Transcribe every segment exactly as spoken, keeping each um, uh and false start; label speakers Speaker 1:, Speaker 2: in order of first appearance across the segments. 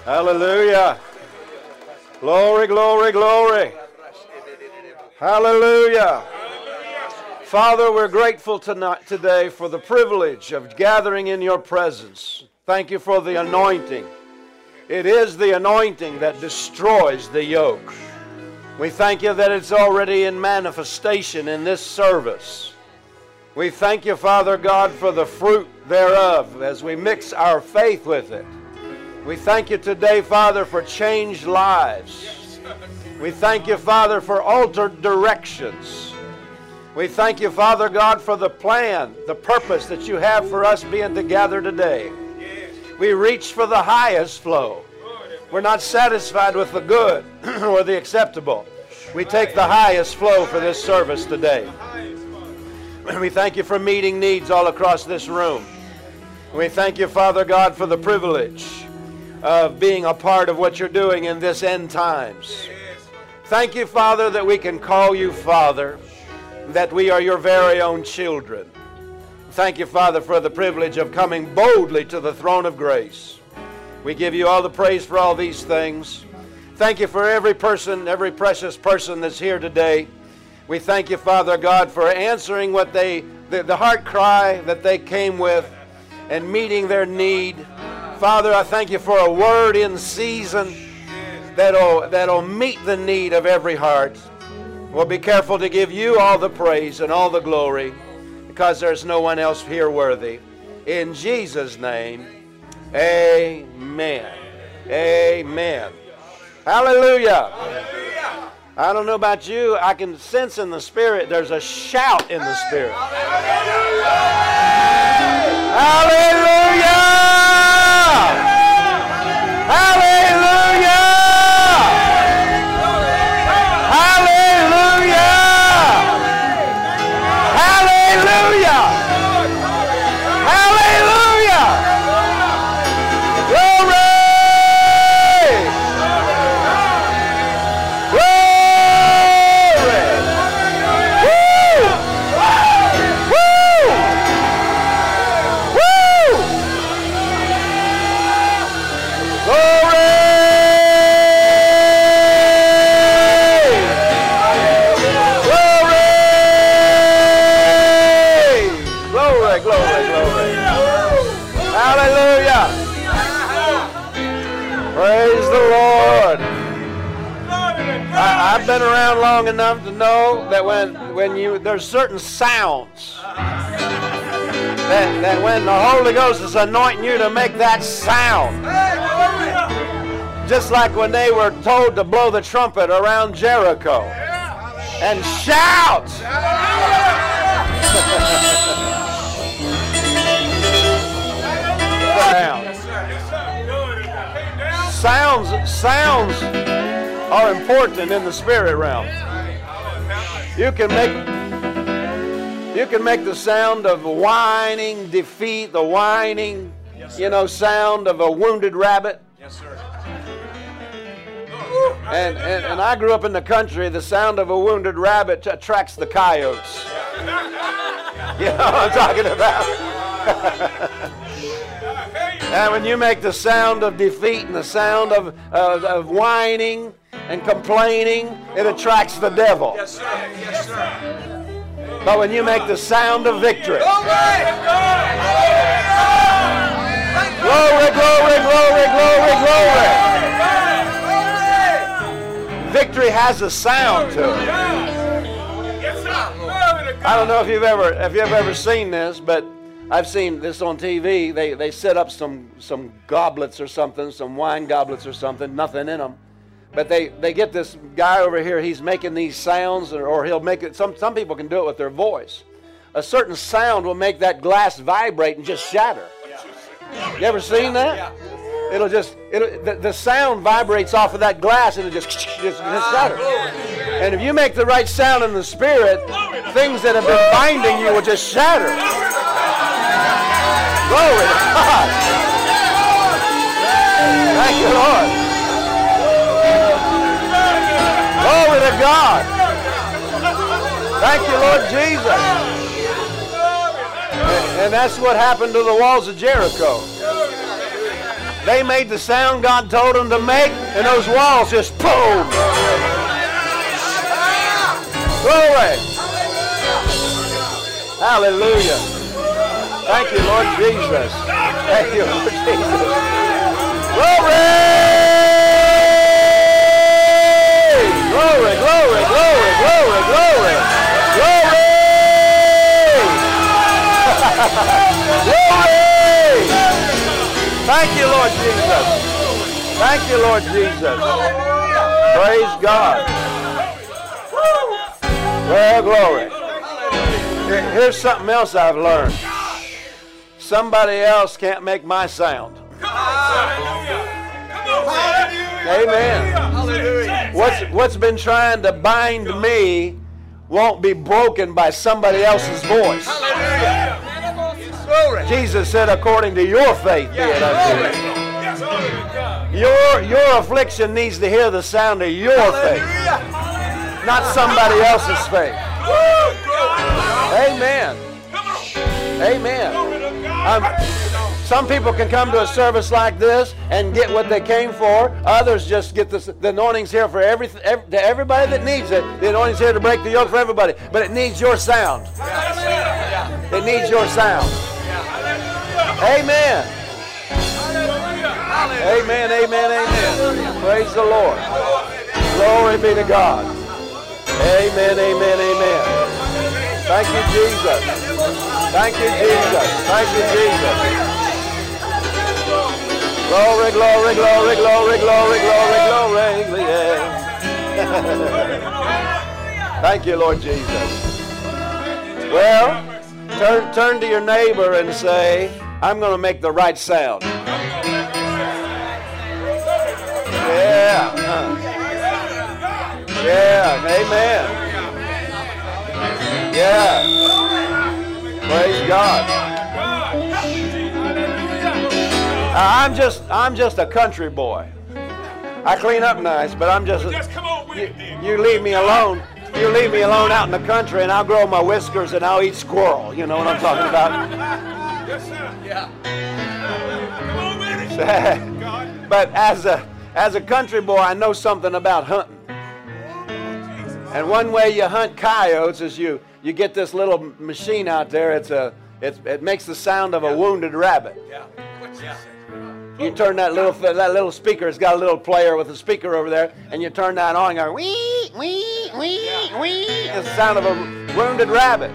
Speaker 1: Hallelujah. Glory, glory, glory. Hallelujah. Father, we're grateful tonight, today for the privilege of gathering in your presence. Thank you for the anointing. It is the anointing that destroys the yoke. We thank you that it's already in manifestation in this service. We thank you, Father God, for the fruit thereof as we mix our faith with it. We thank you today, Father, for changed lives. We thank you, Father, for altered directions. We thank you, Father God, for the plan, the purpose that you have for us being together today. We reach for the highest flow. We're not satisfied with the good or the acceptable. We take the highest flow for this service today. We thank you for meeting needs all across this room. We thank you, Father God, for the privilege of being a part of what you're doing in this end times. Thank you, Father, that we can call you Father, that we are your very own children. Thank you, Father, for the privilege of coming boldly to the throne of grace. We give you all the praise for all these things. Thank you for every person, every precious person that's here today. We thank you, Father God, for answering what they, the, the heart cry that they came with and meeting their need. Father, I thank you for a word in season that'll, that'll meet the need of every heart. We'll be careful to give you all the praise and all the glory because there's no one else here worthy. In Jesus' name, amen. Amen. Hallelujah. Hallelujah. I don't know about you, I can sense in the Spirit there's a shout in the Spirit. Hallelujah! Hallelujah! Hallelujah! Hallelujah! Hallelujah! Glory! Glory! Woo! Woo! Woo! Glory! Glory, glory, glory. Hallelujah. Praise the Lord. I, I've been around long enough to know that when, when you, there's certain sounds that, that when the Holy Ghost is anointing you to make that sound. Just like when they were told to blow the trumpet around Jericho and shout. Sounds, sounds are important in the spirit realm. You can make, you can make the sound of whining defeat, the whining, yes, you know, sound of a wounded rabbit. Yes, sir. And, and and I grew up in the country. The sound of a wounded rabbit attracts the coyotes. You know what I'm talking about? And when you make the sound of defeat and the sound of, uh, of whining and complaining, it attracts the devil. Yes, sir. Yes, sir. But when you make the sound of victory, glory, glory, glory, glory, glory. Victory has a sound to it. I don't know if you've ever, if you've ever seen this, but I've seen this on T V. They they set up some some goblets or something, some wine goblets or something, nothing in them. But they, they get this guy over here, he's making these sounds, or, or he'll make it, some, some people can do it with their voice. A certain sound will make that glass vibrate and just shatter. You ever seen that? It'll just, it'll, the, the sound vibrates off of that glass and it just, just, just shatters. And if you make the right sound in the spirit, things that have been binding you will just shatter. Glory to God. Thank you, Lord. Glory to God. Thank you, Lord Jesus. And, and that's what happened to the walls of Jericho. They made the sound God told them to make, and those walls just boom. Glory. Hallelujah. Thank you, Lord Jesus. Thank you, Lord Jesus. Glory. Glory, glory, glory, glory, glory. Glory. Glory. Thank you, Lord Jesus. Thank you, Lord Jesus. Praise God. Well, glory. Here's something else I've learned. Somebody else can't make my sound. Amen. What's, what's been trying to bind me won't be broken by somebody else's voice. Jesus said, according to your faith be it unto you. Your, your affliction needs to hear the sound of your faith, not somebody else's faith. Amen. Amen. Um, some people can come to a service like this and get what they came for. Others just get this, the anointing's here for every, every, to everybody that needs it. The anointing's here to break the yoke for everybody. But it needs your sound. It needs your sound. Amen. Amen, amen, amen. Praise the Lord. Glory be to God. Amen, amen, amen. Thank you, Jesus. Thank you, Jesus. Thank you, Jesus. Glory, glory, glory, glory, glory, glory, glory. Yeah. Thank you, Lord Jesus. Well, turn, turn to your neighbor and say, I'm going to make the right sound. Yeah. Uh. Yeah. Amen. Yeah. Praise God. I'm just I'm just a country boy. I clean up nice, but I'm just, a, you, you leave me alone. You leave me alone out in the country and I'll grow my whiskers and I'll eat squirrel. You know what I'm talking about?
Speaker 2: Yes, sir. Yeah. Come on, man.
Speaker 1: But as a as a country boy, I know something about hunting. And one way you hunt coyotes is you you get this little machine out there. It's a it's, it makes the sound of a wounded rabbit.
Speaker 2: Yeah. Yeah.
Speaker 1: You turn that little that little speaker. It's got a little player with a speaker over there, and you turn that on and go wee wee wee wee. It's the sound of a wounded rabbit.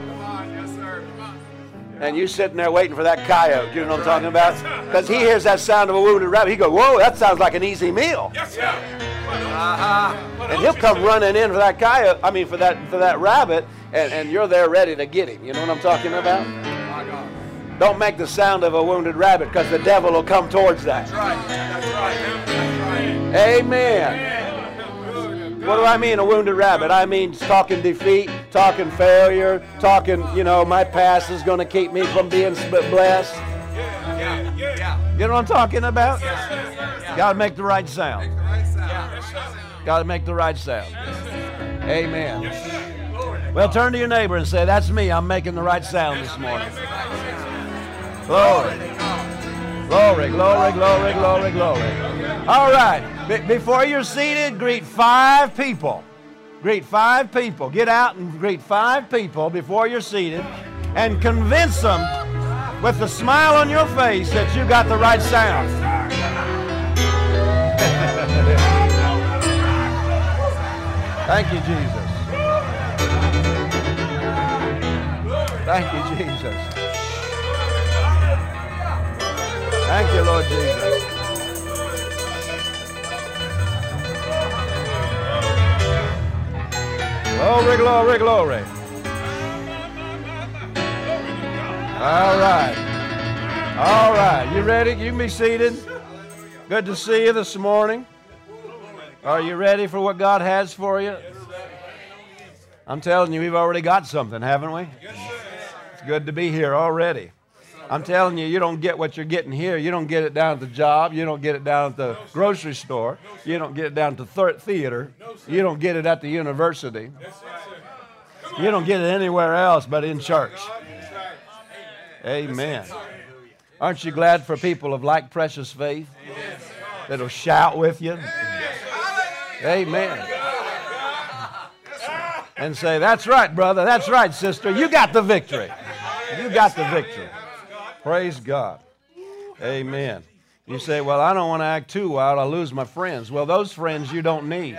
Speaker 1: And you sitting there waiting for that coyote. You know what I'm talking about? Because he hears that sound of a wounded rabbit. He goes, whoa, that sounds like an easy meal.
Speaker 2: Yes, sir.
Speaker 1: Uh-huh. And he'll come running in for that coyote. I mean, for that for that rabbit, and, and you're there ready to get him. You know what I'm talking about? Don't make the sound of a wounded rabbit, because the devil will come towards that.
Speaker 2: That's right. That's right. That's right.
Speaker 1: Amen. What do I mean, a wounded rabbit? I mean talking defeat, talking failure, talking, you know, my past is going to keep me from being blessed.
Speaker 2: Yeah, yeah, yeah.
Speaker 1: You know what I'm talking about?
Speaker 2: Yes, yes, yes.
Speaker 1: Got to make the right sound.
Speaker 2: Make the right sound. Yes, sir.
Speaker 1: Got to make the right sound.
Speaker 2: Yes, sir.
Speaker 1: Amen.
Speaker 2: Yes, sir. Glory.
Speaker 1: Well, turn to your neighbor and say, that's me. I'm making the right sound this morning. Glory. Glory, glory, glory, glory, glory. All right. Be- before you're seated, greet five people. Greet five people. Get out and greet five people before you're seated and convince them with a smile on your face that you got the right sound. Thank you, Jesus. Thank you, Jesus. Thank you, Lord Jesus. Glory, glory, glory. All right. All right. You ready? You can be seated. Good to see you this morning. Are you ready for what God has for you? I'm telling you, we've already got something, haven't we? It's good to be here already. I'm telling you, you don't get what you're getting here. You don't get it down at the job. You don't get it down at the grocery store. You don't get it down at the th- theater. You don't get it at the university. You don't get it anywhere else but in church. Amen. Aren't you glad for people of like precious faith that'll shout with you? Amen. And say, that's right, brother. That's right, sister. You got the victory. You got the victory. Praise God. Amen. You say, well, I don't want to act too wild. I'll lose my friends. Well, those friends you don't need.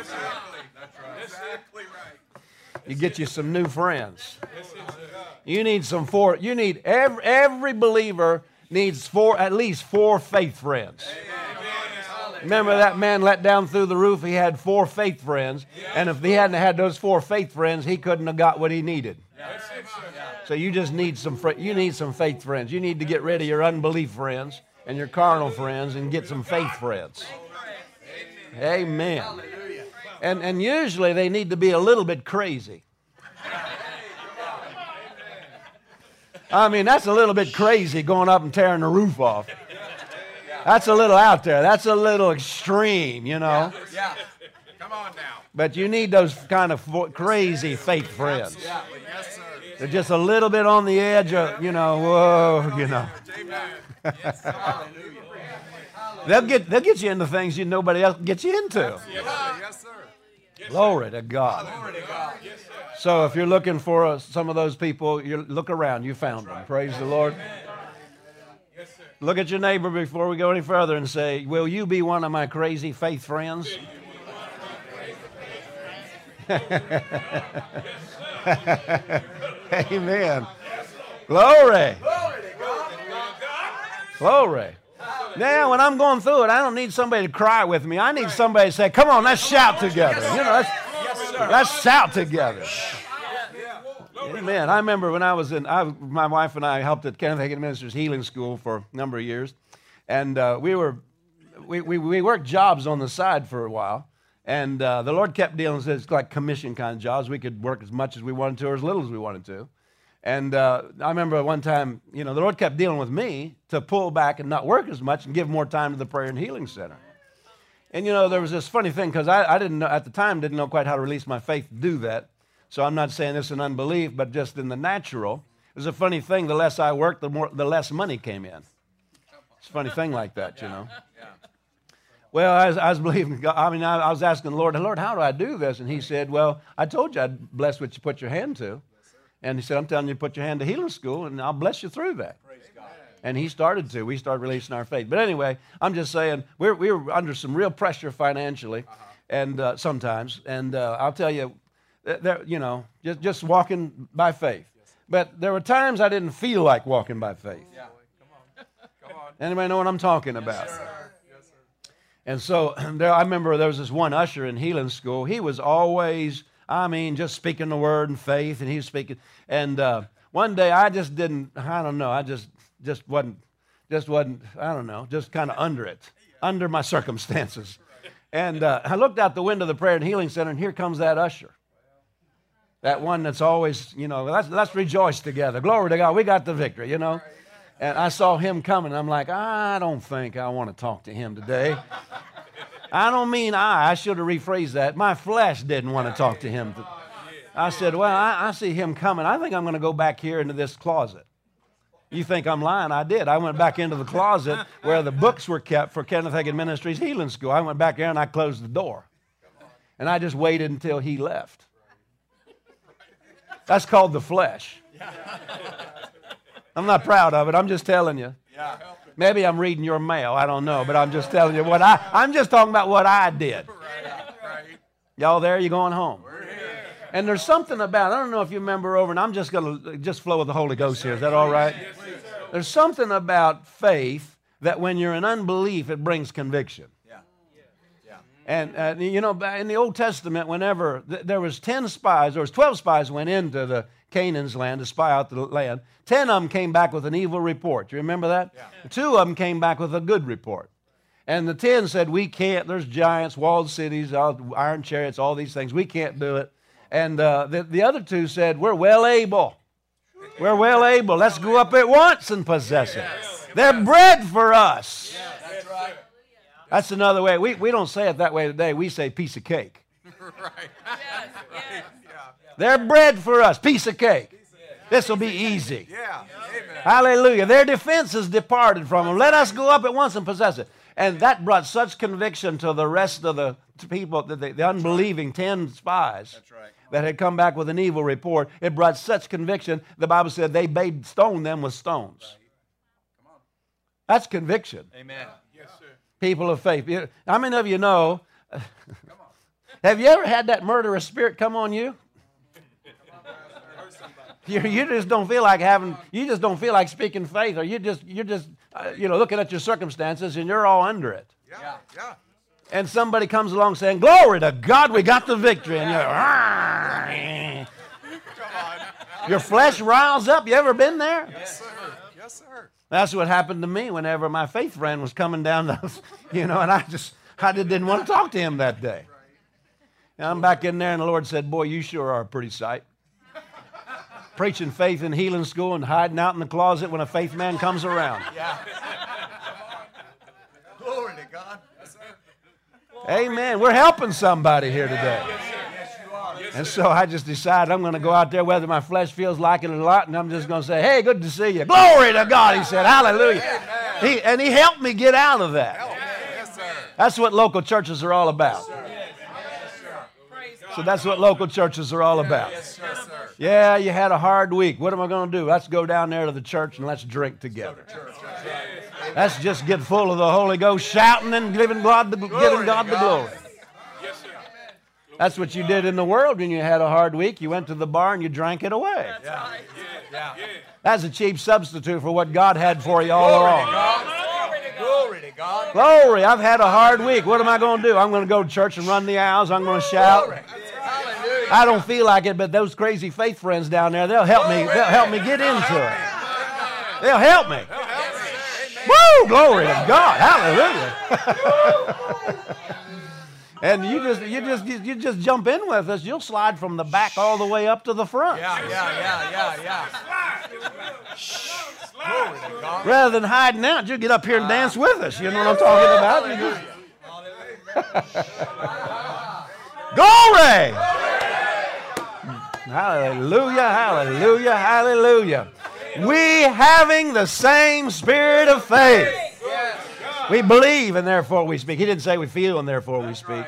Speaker 1: You get you some new friends. You need some four. You need every every believer needs four, at least four faith friends. Remember that man let down through the roof? He had four faith friends, and if he hadn't had those four faith friends, he couldn't have got what he needed. So you just need some. Fr- you need some faith friends. You need to get rid of your unbelief friends and your carnal friends, and get some faith friends. Amen. And and usually they need to be a little bit crazy. I mean, that's a little bit crazy going up and tearing the roof off. That's a little out there. That's a little extreme, you know.
Speaker 2: Yeah. Come on now.
Speaker 1: But you need those kind of fo- crazy faith friends.
Speaker 2: Yes, sir.
Speaker 1: They're just a little bit on the edge of, you know, whoa, you know. They'll get they'll get you into things you nobody else gets you into.
Speaker 2: Yes, sir.
Speaker 1: Glory to God. So if you're looking for uh, some of those people, you look around. You found them. Praise the Lord. Look at your neighbor before we go any further and say, will you be one of my crazy faith friends? Amen. Glory. Glory. Now, when I'm going through it, I don't need somebody to cry with me. I need somebody to say, come on, let's shout together. You know, let's, let's shout together. Amen. I remember when I was in, I, my wife and I helped at Kenneth Hagin Ministries Healing School for a number of years. And uh, we were, we, we, we worked jobs on the side for a while. And uh, the Lord kept dealing with us like commission kind of jobs. We could work as much as we wanted to or as little as we wanted to. And uh, I remember one time, you know, the Lord kept dealing with me to pull back and not work as much and give more time to the prayer and healing center. And, you know, there was this funny thing because I, I didn't know, at the time, didn't know quite how to release my faith to do that. So I'm not saying this in unbelief, but just in the natural. It was a funny thing. The less I worked, the more, the less money came in. It's a funny thing like that, you know. Well, I was, I was believing God. I mean, I, I was asking the Lord, Lord, how do I do this? And he said, well, I told you I'd bless what you put your hand to. And he said, I'm telling you to put your hand to healing school, and I'll bless you through that. And he started to. We started releasing our faith. But anyway, I'm just saying, we're, we were under some real pressure financially, and uh, sometimes. And uh, I'll tell you, there, you know, just, just walking by faith. But there were times I didn't feel like walking by faith.
Speaker 2: Yeah. Come on. Come on.
Speaker 1: Anybody know what I'm talking about?
Speaker 2: Yes, sir. Yes, sir.
Speaker 1: And so there, I remember there was this one usher in healing school. He was always, I mean, just speaking the word and faith, and he was speaking. And uh, one day I just didn't, I don't know, I just just wasn't, just wasn't, I don't know, just kind of under it, under my circumstances. And uh, I looked out the window of the prayer and healing center, and here comes that usher. That one that's always, you know, let's, let's rejoice together. Glory to God, we got the victory, you know. And I saw him coming. I'm like, I don't think I want to talk to him today. I don't mean I. I should have rephrased that. My flesh didn't want to talk to him. I said, well, I, I see him coming. I think I'm going to go back here into this closet. You think I'm lying? I did. I went back into the closet where the books were kept for Kenneth Hagin Ministries Healing School. I went back there and I closed the door. And I just waited until he left. That's called the flesh. I'm not proud of it. I'm just telling you. Maybe I'm reading your mail. I don't know. But I'm just telling you what I, I'm just talking about what I did. Y'all there? You going home? And there's something about, I don't know if you remember over, and I'm just going to just flow with the Holy Ghost here. Is that all right? There's something about faith that when you're in unbelief, it brings conviction. And, uh, you know, in the Old Testament, whenever th- there was ten spies, there was twelve spies went into the Canaan's land to spy out the land. Ten of them came back with an evil report. Do you remember that? Yeah. Two of them came back with a good report. And the ten said, we can't, there's giants, walled cities, iron chariots, all these things. We can't do it. And uh, the, the other two said, we're well able. We're well able. Let's go up at once and possess it. They're bread for us.
Speaker 2: That's right.
Speaker 1: That's another way. We, we don't say it that way today. We say piece of cake.
Speaker 2: Right. Yes, yes.
Speaker 1: They're bread for us, piece of cake. This will be easy.
Speaker 2: Yeah. Amen.
Speaker 1: Hallelujah. Their defense is departed from them. Let us go up at once and possess it. And that brought such conviction to the rest of the people, the, the, the unbelieving ten spies
Speaker 2: That's right.
Speaker 1: that had come back with an evil report. It brought such conviction, the Bible said they bade stone them with stones. That's conviction.
Speaker 2: Amen. Yes, sir.
Speaker 1: People of faith. You- How many of you know, have you ever had that murderous spirit come on you? You, you just don't feel like having, you just don't feel like speaking faith, or you just, you're just, uh, you know, looking at your circumstances and you're all under it.
Speaker 2: Yeah. Yeah.
Speaker 1: And somebody comes along saying, glory to God, we got the victory. And you're, your flesh riles up. You ever been there?
Speaker 2: Yes, sir. Yes, sir.
Speaker 1: That's what happened to me whenever my faith friend was coming down the, you know, and I just, I just didn't want to talk to him that day. And I'm back in there and the Lord said, boy, you sure are a pretty sight. Preaching faith in healing school and hiding out in the closet when a faith man comes around.
Speaker 2: Yeah. Glory to God. Yes, sir.
Speaker 1: Amen. We're helping somebody here today.
Speaker 2: Yes, you are.
Speaker 1: And so I just decided I'm going to go out there whether my flesh feels like it or not, and I'm just going to say, hey, good to see you. Glory to God, he said. Hallelujah. He, and he helped me get out of that.
Speaker 2: Yes, sir.
Speaker 1: That's what local churches are all about. So that's what local churches are all about.
Speaker 2: Yes, sir.
Speaker 1: Yeah, you had a hard week. What am I going to do? Let's go down there to the church and let's drink together. Let's just get full of the Holy Ghost, shouting and giving God the, giving God the glory. That's what you did in the world when you had a hard week. You went to the bar and you drank it away.
Speaker 2: Yeah. Yeah.
Speaker 1: That's a cheap substitute for what God had for you all along.
Speaker 2: Glory to God.
Speaker 1: Glory, I've had a hard week. What am I going to do? I'm going to go to church and run the aisles. I'm going to shout.
Speaker 2: Hallelujah.
Speaker 1: I don't feel like it, but those crazy faith friends down there, they'll help me. They'll help me get into it. They'll help me. Woo! Glory to God. Hallelujah. And you just you just you just jump in with us. You'll slide from the back all the way up to the front.
Speaker 2: Yeah, yeah, yeah, yeah, yeah. Glory to God.
Speaker 1: Rather than hiding out, you get up here and dance with us. You know what I'm talking about? You just- Glory! Hallelujah, hallelujah, hallelujah. We having the same spirit of faith. We believe and therefore we speak. He didn't say we feel and therefore we speak.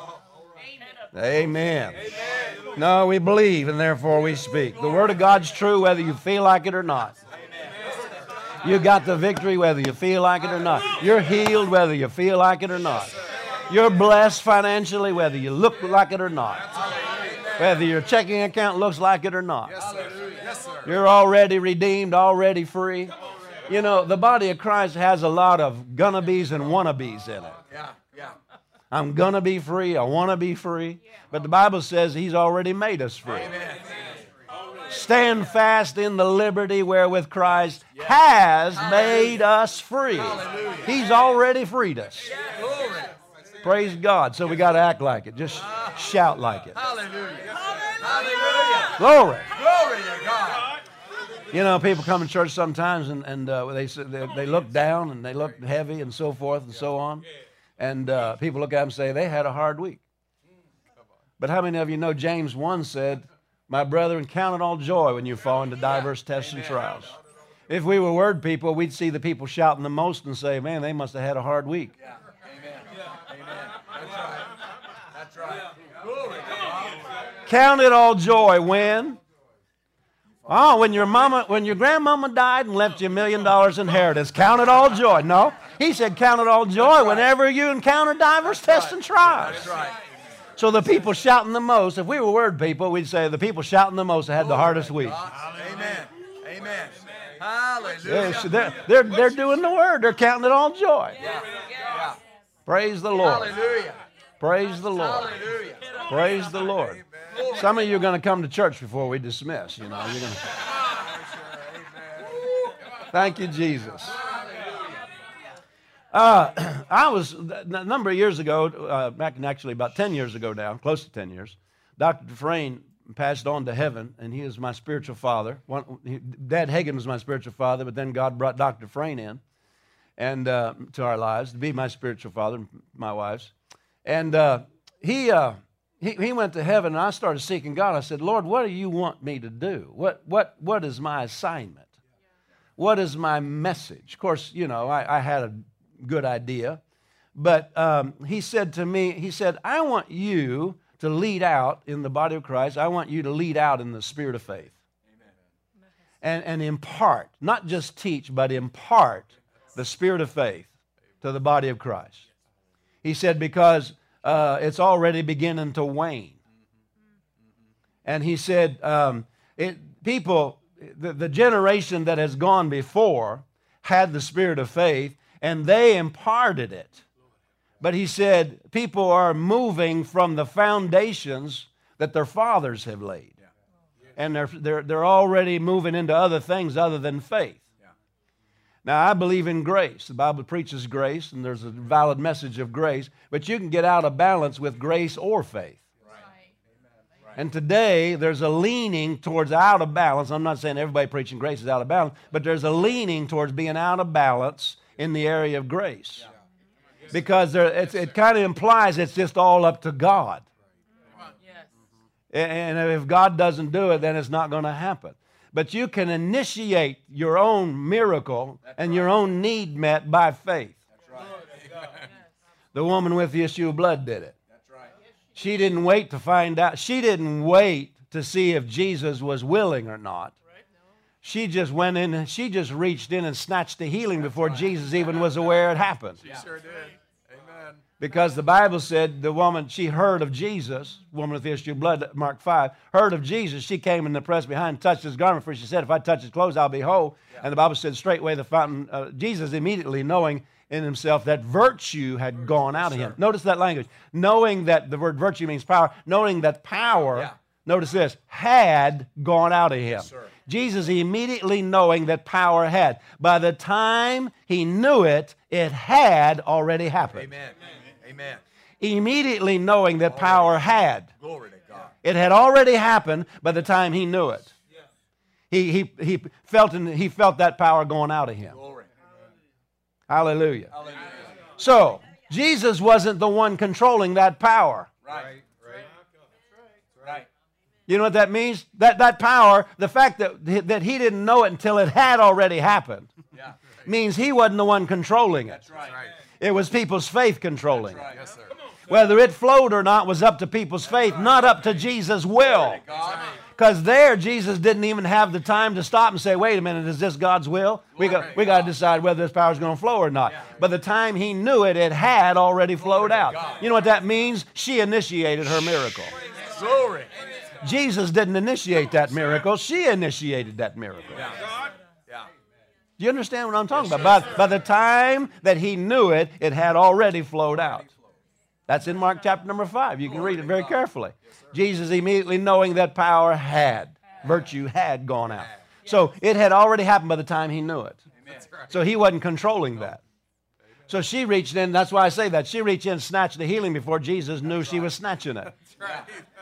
Speaker 1: Amen. No, we believe and therefore we speak. The Word of God's true whether you feel like it or not. You got the victory whether you feel like it or not. You're healed whether you feel like it or not. You're blessed financially whether you look like it or not. Whether your checking account looks like it or not.
Speaker 2: Yes, sir.
Speaker 1: You're already redeemed, already free. You know, the body of Christ has a lot of gonna-be's and wanna-be's in it.
Speaker 2: Yeah, yeah.
Speaker 1: I'm gonna be free, I wanna be free. But the Bible says He's already made us free.
Speaker 2: Amen.
Speaker 1: Stand fast in the liberty wherewith Christ has made us free. He's already freed us.
Speaker 2: Glory.
Speaker 1: Praise God. So we got to act like it. Just shout like it.
Speaker 2: Hallelujah. Hallelujah.
Speaker 1: Glory.
Speaker 2: Glory to God.
Speaker 1: You know, people come to church sometimes and, and uh, they, they they look down and they look heavy and so forth and so on. And uh, people look at them and say, they had a hard week. But how many of you know James one said, my brethren, count it all joy when you fall into diverse tests and trials. If we were word people, we'd see the people shouting the most and say, man, they must have had a hard week.
Speaker 2: Yeah. Amen. Amen. That's right. That's right. Glory to God.
Speaker 1: Count it all joy when? Oh, when your mama, when your grandmama died and left you a million dollars inheritance. Count it all joy. No, he said count it all joy whenever you encounter diverse tests and trials.
Speaker 2: That's right.
Speaker 1: So the people shouting the most, if we were word people, we'd say the people shouting the most had the hardest week.
Speaker 2: Amen. Amen. Hallelujah.
Speaker 1: Yes, they're, they're, they're doing the word. They're counting it all joy.
Speaker 2: Yeah. Yeah.
Speaker 1: Praise the Lord.
Speaker 2: Hallelujah.
Speaker 1: Praise the Lord.
Speaker 2: Hallelujah.
Speaker 1: Praise the Lord. Some of you are going to come to church before we dismiss. You know, you're going to. Thank you, Jesus. Uh, I was a number of years ago, uh, back in actually about ten years ago now, close to ten years. Doctor Dufresne passed on to heaven, and he is my spiritual father. One, he, Dad Hagin was my spiritual father, but then God brought Doctor Dufresne in, and uh, to our lives to be my spiritual father, my wife's, and uh, he. Uh, He, he went to heaven, and I started seeking God. I said, Lord, what do you want me to do? What, what, what is my assignment? what is my message? Of course, you know, I, I had a good idea. But um, he said to me, he said, I want you to lead out in the body of Christ. I want you to lead out in the spirit of faith. Amen. And, and impart, not just teach, but impart the spirit of faith to the body of Christ. He said, because uh, it's already beginning to wane. And he said, um, it, people, the, the generation that has gone before had the spirit of faith, and they imparted it. But he said, people are moving from the foundations that their fathers have laid. And they're, they're, they're already moving into other things other than faith. Now, I believe in grace. The Bible preaches grace, and there's a valid message of grace. But you can get out of balance with grace or faith. And today, there's a leaning towards out of balance. I'm not saying everybody preaching grace is out of balance, but there's a leaning towards being out of balance in the area of grace. Because there, it's, it kind of implies it's just all up to God. And if God doesn't do it, then it's not going to happen. But you can initiate your own miracle and your own need met by faith. The woman with the issue of blood did it. She didn't wait to find out. She didn't wait to see if Jesus was willing or not. She just went in and she just reached in and snatched the healing before Jesus even was aware it happened.
Speaker 2: She sure did. Amen.
Speaker 1: Because the Bible said the woman, she heard of Jesus, woman with the issue of blood, Mark five, heard of Jesus. She came in the press behind and touched his garment, for she said, if I touch his clothes, I'll be whole. Yeah. And the Bible said, straightway the fountain, uh, Jesus immediately knowing in himself that virtue had gone out of him. Notice that language. Knowing that the word virtue means power, knowing that power, yeah. notice this, had gone out of him. Yes, Jesus immediately knowing that power had. By the time he knew it, it had already happened.
Speaker 2: Amen. Amen.
Speaker 1: Immediately knowing that power had.
Speaker 2: Glory to God.
Speaker 1: It had already happened by the time he knew it. He, he, he, felt, in, he felt that power going out of him.
Speaker 2: Glory.
Speaker 1: Hallelujah.
Speaker 2: Hallelujah.
Speaker 1: So, Jesus wasn't the one controlling that power.
Speaker 2: Right. Right.
Speaker 1: You know what that means? That, that power, the fact that, that he didn't know it until it had already happened,
Speaker 2: yeah.
Speaker 1: means he wasn't the one controlling it.
Speaker 2: That's right.
Speaker 1: It was people's faith controlling
Speaker 2: That's right.
Speaker 1: it.
Speaker 2: Yes, sir.
Speaker 1: Whether it flowed or not was up to people's faith, not up to Jesus' will. Because there, Jesus didn't even have the time to stop and say, wait a minute, is this God's will? We got, we got to decide whether this power is going to flow or not. By the time he knew it, it had already flowed out. You know what that means? She initiated her miracle.
Speaker 2: Glory.
Speaker 1: Jesus didn't initiate that miracle. She initiated that miracle.
Speaker 2: Yeah. Yeah.
Speaker 1: Do you understand what I'm talking about? By, by the time that he knew it, it had already flowed out. That's in Mark chapter number five. You can read it very carefully. Jesus immediately knowing that power had, virtue had gone out. So it had already happened by the time he knew it. So he wasn't controlling that. So she reached in, that's why I say that. She reached in and snatched the healing before Jesus knew she was snatching it.
Speaker 2: That's right.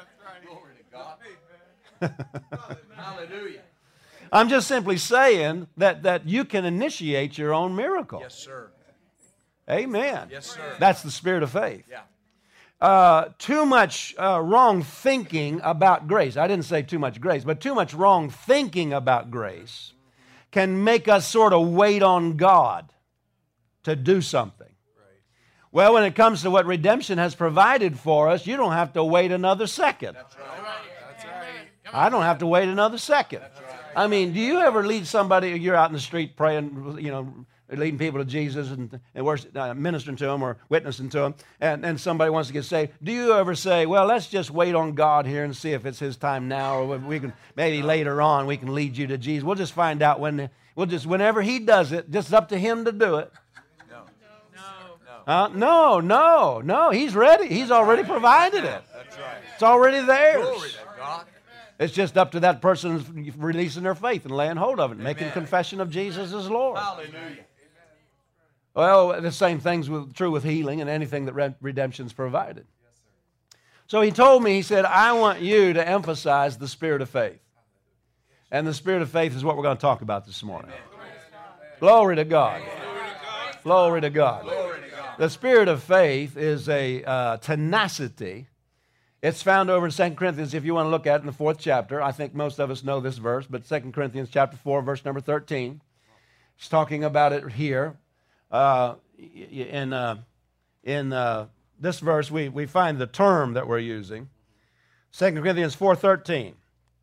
Speaker 2: Glory to God. Hallelujah.
Speaker 1: I'm just simply saying that, that you can initiate your own miracle.
Speaker 2: Yes, sir.
Speaker 1: Amen.
Speaker 2: Yes, sir.
Speaker 1: That's the spirit of faith.
Speaker 2: Yeah.
Speaker 1: Uh, too much uh, wrong thinking about grace. I didn't say too much grace, but too much wrong thinking about grace can make us sort of wait on God to do something.
Speaker 2: Right.
Speaker 1: Well, when it comes to what redemption has provided for us, you don't have to wait another second.
Speaker 2: That's right. That's right.
Speaker 1: I don't have to wait another second.
Speaker 2: That's right.
Speaker 1: I mean, do you ever lead somebody, you're out in the street praying, you know, leading people to Jesus and, and worship, uh, ministering to them or witnessing to them, and, and somebody wants to get saved. Do you ever say, well, let's just wait on God here and see if it's his time now, or we can maybe later on we can lead you to Jesus. We'll just find out when, we'll just, whenever he does it, just up to him to do it.
Speaker 2: No. No.
Speaker 1: Uh, no, no, no. He's ready. He's already provided it.
Speaker 2: That's right.
Speaker 1: It's already theirs.
Speaker 2: Glory to God.
Speaker 1: It's just up to that person releasing their faith and laying hold of it, and making
Speaker 2: Amen.
Speaker 1: confession of Jesus as Lord.
Speaker 2: Hallelujah.
Speaker 1: Well, the same thing's with, true with healing and anything that re- redemption's provided. So he told me, he said, I want you to emphasize the spirit of faith. And the spirit of faith is what we're going to talk about this morning. Glory to God. Glory to God. The spirit of faith is a uh, tenacity. It's found over in Second Corinthians, if you want to look at it in the fourth chapter. I think most of us know this verse, but Second Corinthians chapter four, verse number thirteen. He's talking about it here. Uh, in uh, in uh, this verse, we, we find the term that we're using. Second Corinthians four thirteen.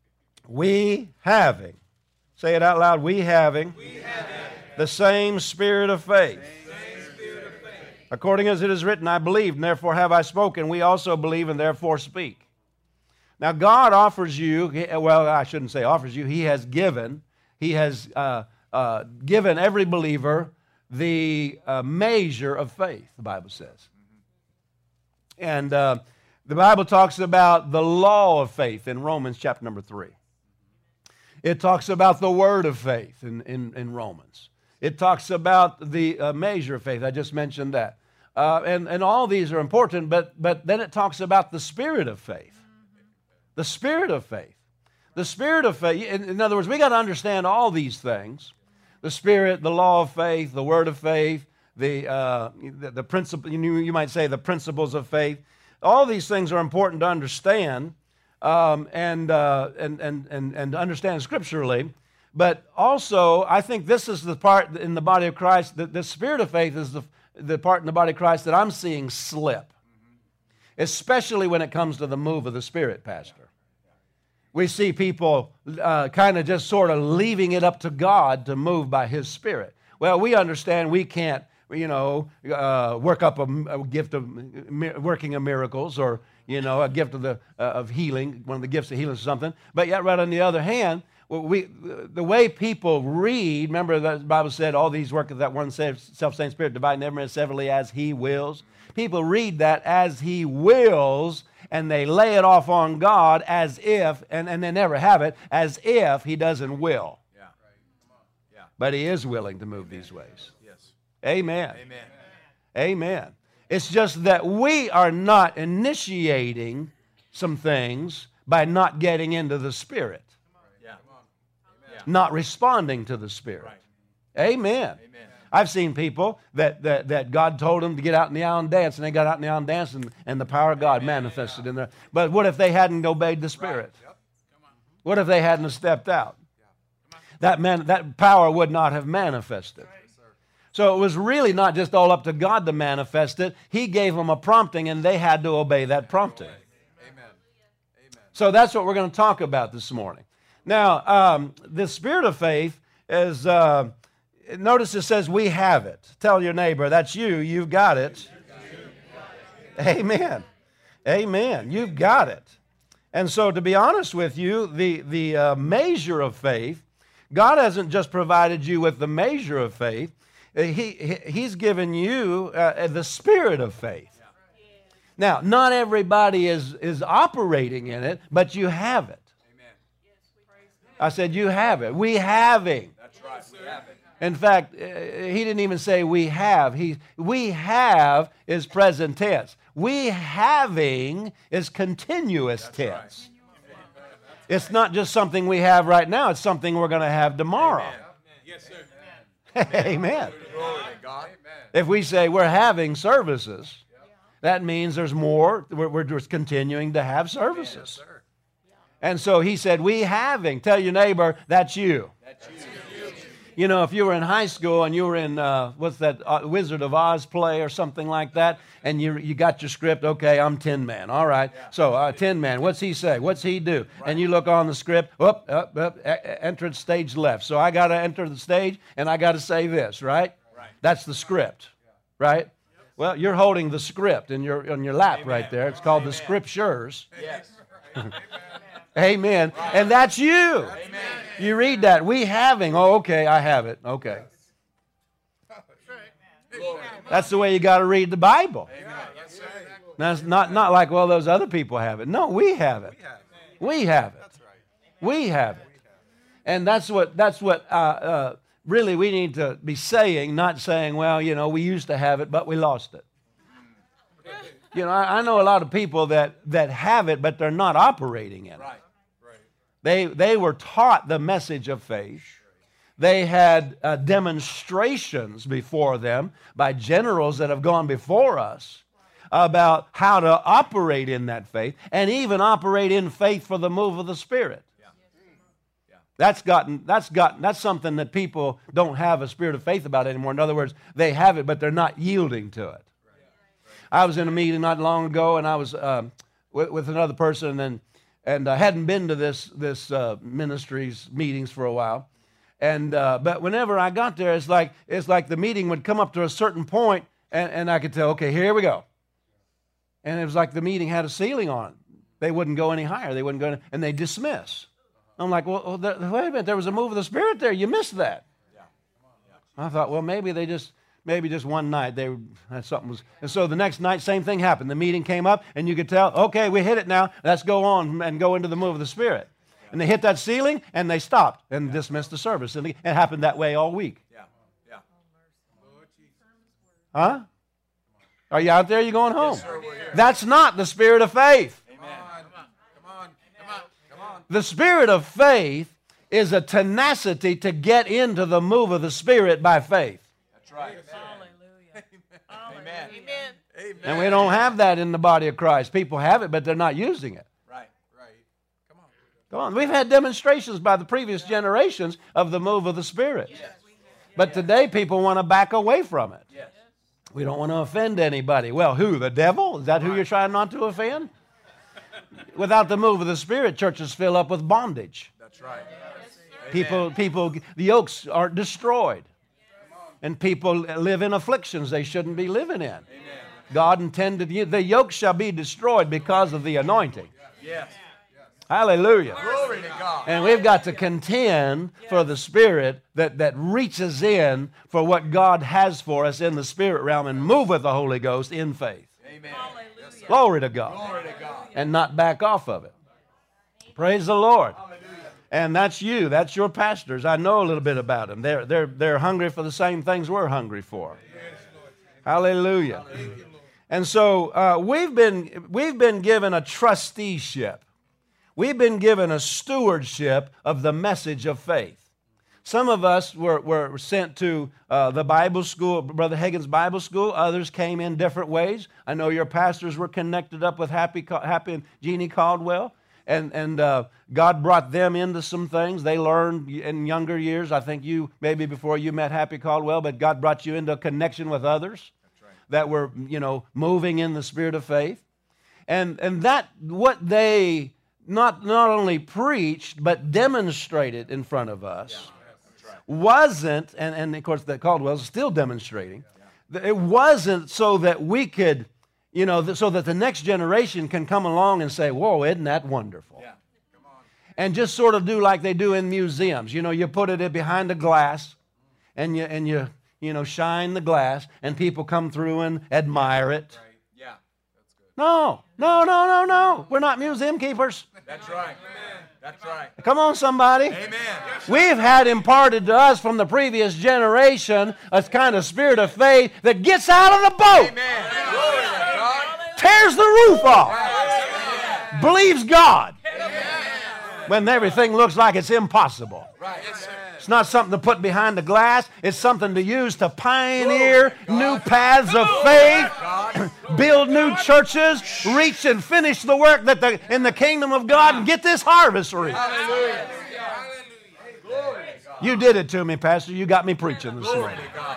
Speaker 1: We having, say it out loud, we having,
Speaker 2: We having
Speaker 1: the same spirit of faith.
Speaker 2: same spirit of faith.
Speaker 1: According as it is written, I believed, and therefore have I spoken. We also believe, and therefore speak. Now, God offers you, well, I shouldn't say offers you, He has given, He has uh, uh, given every believer the uh, measure of faith, the Bible says. And uh, the Bible talks about the law of faith in Romans chapter number three. It talks about the word of faith in, in, in Romans. It talks about the uh, measure of faith. I just mentioned that. Uh, and, and all these are important, but, but then it talks about the spirit of faith. The spirit of faith. The spirit of faith. In, in other words, we got to understand all these things. The spirit, the law of faith, the word of faith, the, uh, the, the principle, you, you might say the principles of faith. All these things are important to understand um, and, uh, and, and, and, and to understand scripturally. But also, I think this is the part in the body of Christ, that the spirit of faith is the, the part in the body of Christ that I'm seeing slip. Especially when it comes to the move of the Spirit, Pastor. We see people uh, kind of just sort of leaving it up to God to move by His Spirit. Well, we understand we can't, you know, uh, work up a, a gift of working of miracles, or, you know, a gift of the uh, of healing, one of the gifts of healing or something. But yet, right on the other hand, we the way people read, remember the Bible said, all these work of that one self-same Spirit, dividing every man severally as He wills. People read that as He wills, and they lay it off on God as if, and, and they never have it, as if He doesn't will.
Speaker 2: Yeah. Yeah.
Speaker 1: But He is willing to move these ways.
Speaker 2: Yes.
Speaker 1: Amen.
Speaker 2: Amen.
Speaker 1: Amen. It's just that we are not initiating some things by not getting into the Spirit,
Speaker 2: Yeah.
Speaker 1: not responding to the Spirit.
Speaker 2: Right.
Speaker 1: Amen.
Speaker 2: Amen.
Speaker 1: I've seen people that, that, that God told them to get out in the aisle and dance, and they got out in the aisle and danced, and, and the power of God manifested in there. But what if they hadn't obeyed the Spirit? What if they hadn't stepped out? That, man, that power would not have manifested. So it was really not just all up to God to manifest it. He gave them a prompting, and they had to obey that prompting.
Speaker 2: Amen. Amen.
Speaker 1: So that's what we're going to talk about this morning. Now, um, the spirit of faith is... Uh, Notice it says, we have it. Tell your neighbor, that's you, you've got it. Amen. Amen. You've got it. And so to be honest with you, the, the uh, measure of faith, God hasn't just provided you with the measure of faith, he, he, He's given you uh, the spirit of faith. Now, not everybody is, is operating in it, but you have it. I said, you have it. We having.
Speaker 2: That's right. We have it.
Speaker 1: In fact, uh, he didn't even say we have. He, we have is present tense. We having is continuous
Speaker 2: That's
Speaker 1: tense.
Speaker 2: Right.
Speaker 1: It's not just something we have right now. It's something we're going to have tomorrow.
Speaker 2: Amen. Yes, sir.
Speaker 1: Amen.
Speaker 2: Glory to God. Amen.
Speaker 1: If we say we're having services, that means there's more. We're, we're just continuing to have
Speaker 2: Yes,
Speaker 1: services.
Speaker 2: sir.
Speaker 1: And so he said, we having. Tell your neighbor, that's you.
Speaker 2: That's you.
Speaker 1: You know, if you were in high school and you were in, uh, what's that, uh, Wizard of Oz play or something like that, and you you got your script, okay, I'm Tin Man, all right.
Speaker 2: Yeah.
Speaker 1: So, uh, Tin Man, what's he say? What's he do? Right. And you look on the script, up, up, up, enter stage left. So I got to enter the stage, and I got to say this, right?
Speaker 2: Right.
Speaker 1: That's the script, right? Well, you're holding the script in your, on your lap
Speaker 2: Amen.
Speaker 1: right there. It's called
Speaker 2: Amen.
Speaker 1: the scriptures.
Speaker 2: Yes.
Speaker 1: Amen. And that's you.
Speaker 2: Amen.
Speaker 1: You read that. We having. Oh, okay, I have it. Okay.
Speaker 2: Glory.
Speaker 1: That's the way you got to read the Bible.
Speaker 2: Amen. Yes, sir.
Speaker 1: Now, it's not, not like, well, those other people have it. No, we have it. We have it. We have it. And that's what, that's what uh, uh, really we need to be saying, not saying, well, you know, we used to have it, but we lost it. You know, I, I know a lot of people that, that have it, but they're not operating in it.
Speaker 2: Right. Right.
Speaker 1: They, they were taught the message of faith. They had uh, demonstrations before them by generals that have gone before us about how to operate in that faith and even operate in faith for the move of the Spirit.
Speaker 2: Yeah. Yeah.
Speaker 1: That's gotten, that's gotten, that's something that people don't have a spirit of faith about anymore. In other words, they have it, but they're not yielding to it. I was in a meeting not long ago, and I was uh, with, with another person, and and I hadn't been to this this uh, ministry's meetings for a while. And uh, but whenever I got there, it's like it's like the meeting would come up to a certain point, and, and I could tell, okay, here we go. And it was like the meeting had a ceiling on it. They wouldn't go any higher. They wouldn't go, any, and they dismiss. I'm like, well, well there, wait a minute. There was a move of the Spirit there. You missed that. Yeah. I thought, well, maybe they just, maybe just one night they that something was. And so the next night, same thing happened. The meeting came up, and you could tell, okay, we hit it now. Let's go on and go into the move of the Spirit. And they hit that ceiling, and they stopped and yeah. dismissed the service. And it happened that way all week. Yeah. Yeah. Huh? Are you out there? You going home? Yes, sir, we're here. That's not the spirit of faith. The spirit of faith is a tenacity to get into the move of the Spirit by faith. That's right. Hallelujah. Amen. Amen. And we don't have that in the body of Christ. People have it, but they're not using it. Right. Right. Come on. Come on. We've had demonstrations by the previous generations of the move of the Spirit. Yes. But today people want to back away from it. Yes. We don't want to offend anybody. Well, who? The devil? Is that who you're trying not to offend? Without the move of the Spirit, churches fill up with bondage. That's right. People, people, the yokes are destroyed. And people live in afflictions they shouldn't be living in. Amen. God intended, the yoke shall be destroyed because of the anointing. Yes. Hallelujah. Glory to God. And we've got to contend for the Spirit that, that reaches in for what God has for us in the Spirit realm and move with the Holy Ghost in faith. Amen. Glory to God. Glory to God. And not back off of it. Praise the Lord. Hallelujah. And that's you. That's your pastors. I know a little bit about them. They're, they're, they're hungry for the same things we're hungry for. Yes, Hallelujah. Hallelujah. And so uh, we've been, we've been given a trusteeship. We've been given a stewardship of the message of faith. Some of us were, were sent to uh, the Bible school, Brother Hagin's Bible school. Others came in different ways. I know your pastors were connected up with Happy, Happy and Jeannie Caldwell, and, and uh, God brought them into some things. They learned in younger years. I think you, maybe before you met Happy Caldwell, but God brought you into a connection with others That's right. that were, you know, moving in the spirit of faith. And, and that, what they not, not only preached, but demonstrated in front of us. Yeah. Wasn't, and, and of course that Caldwell is still demonstrating, it wasn't so that we could, you know, so that the next generation can come along and say, whoa, isn't that wonderful? Yeah. Come on. And just sort of do like they do in museums. You know, you put it behind a glass and you, and you, you know, shine the glass and people come through and admire it. Right. Yeah, that's good. No, no, no, no, no. We're not museum keepers. That's right. Amen. That's right. Come on, somebody. Amen. We've had imparted to us from the previous generation a kind of spirit of faith that gets out of the boat. Amen. Tears the roof off. Amen. Believes God. Amen. When everything looks like it's impossible. Right. It's not something to put behind the glass. It's something to use to pioneer new paths of faith, build new churches, reach and finish the work that the, in the kingdom of God and get this harvest reaped. Hallelujah. You did it to me, Pastor. You got me preaching this morning.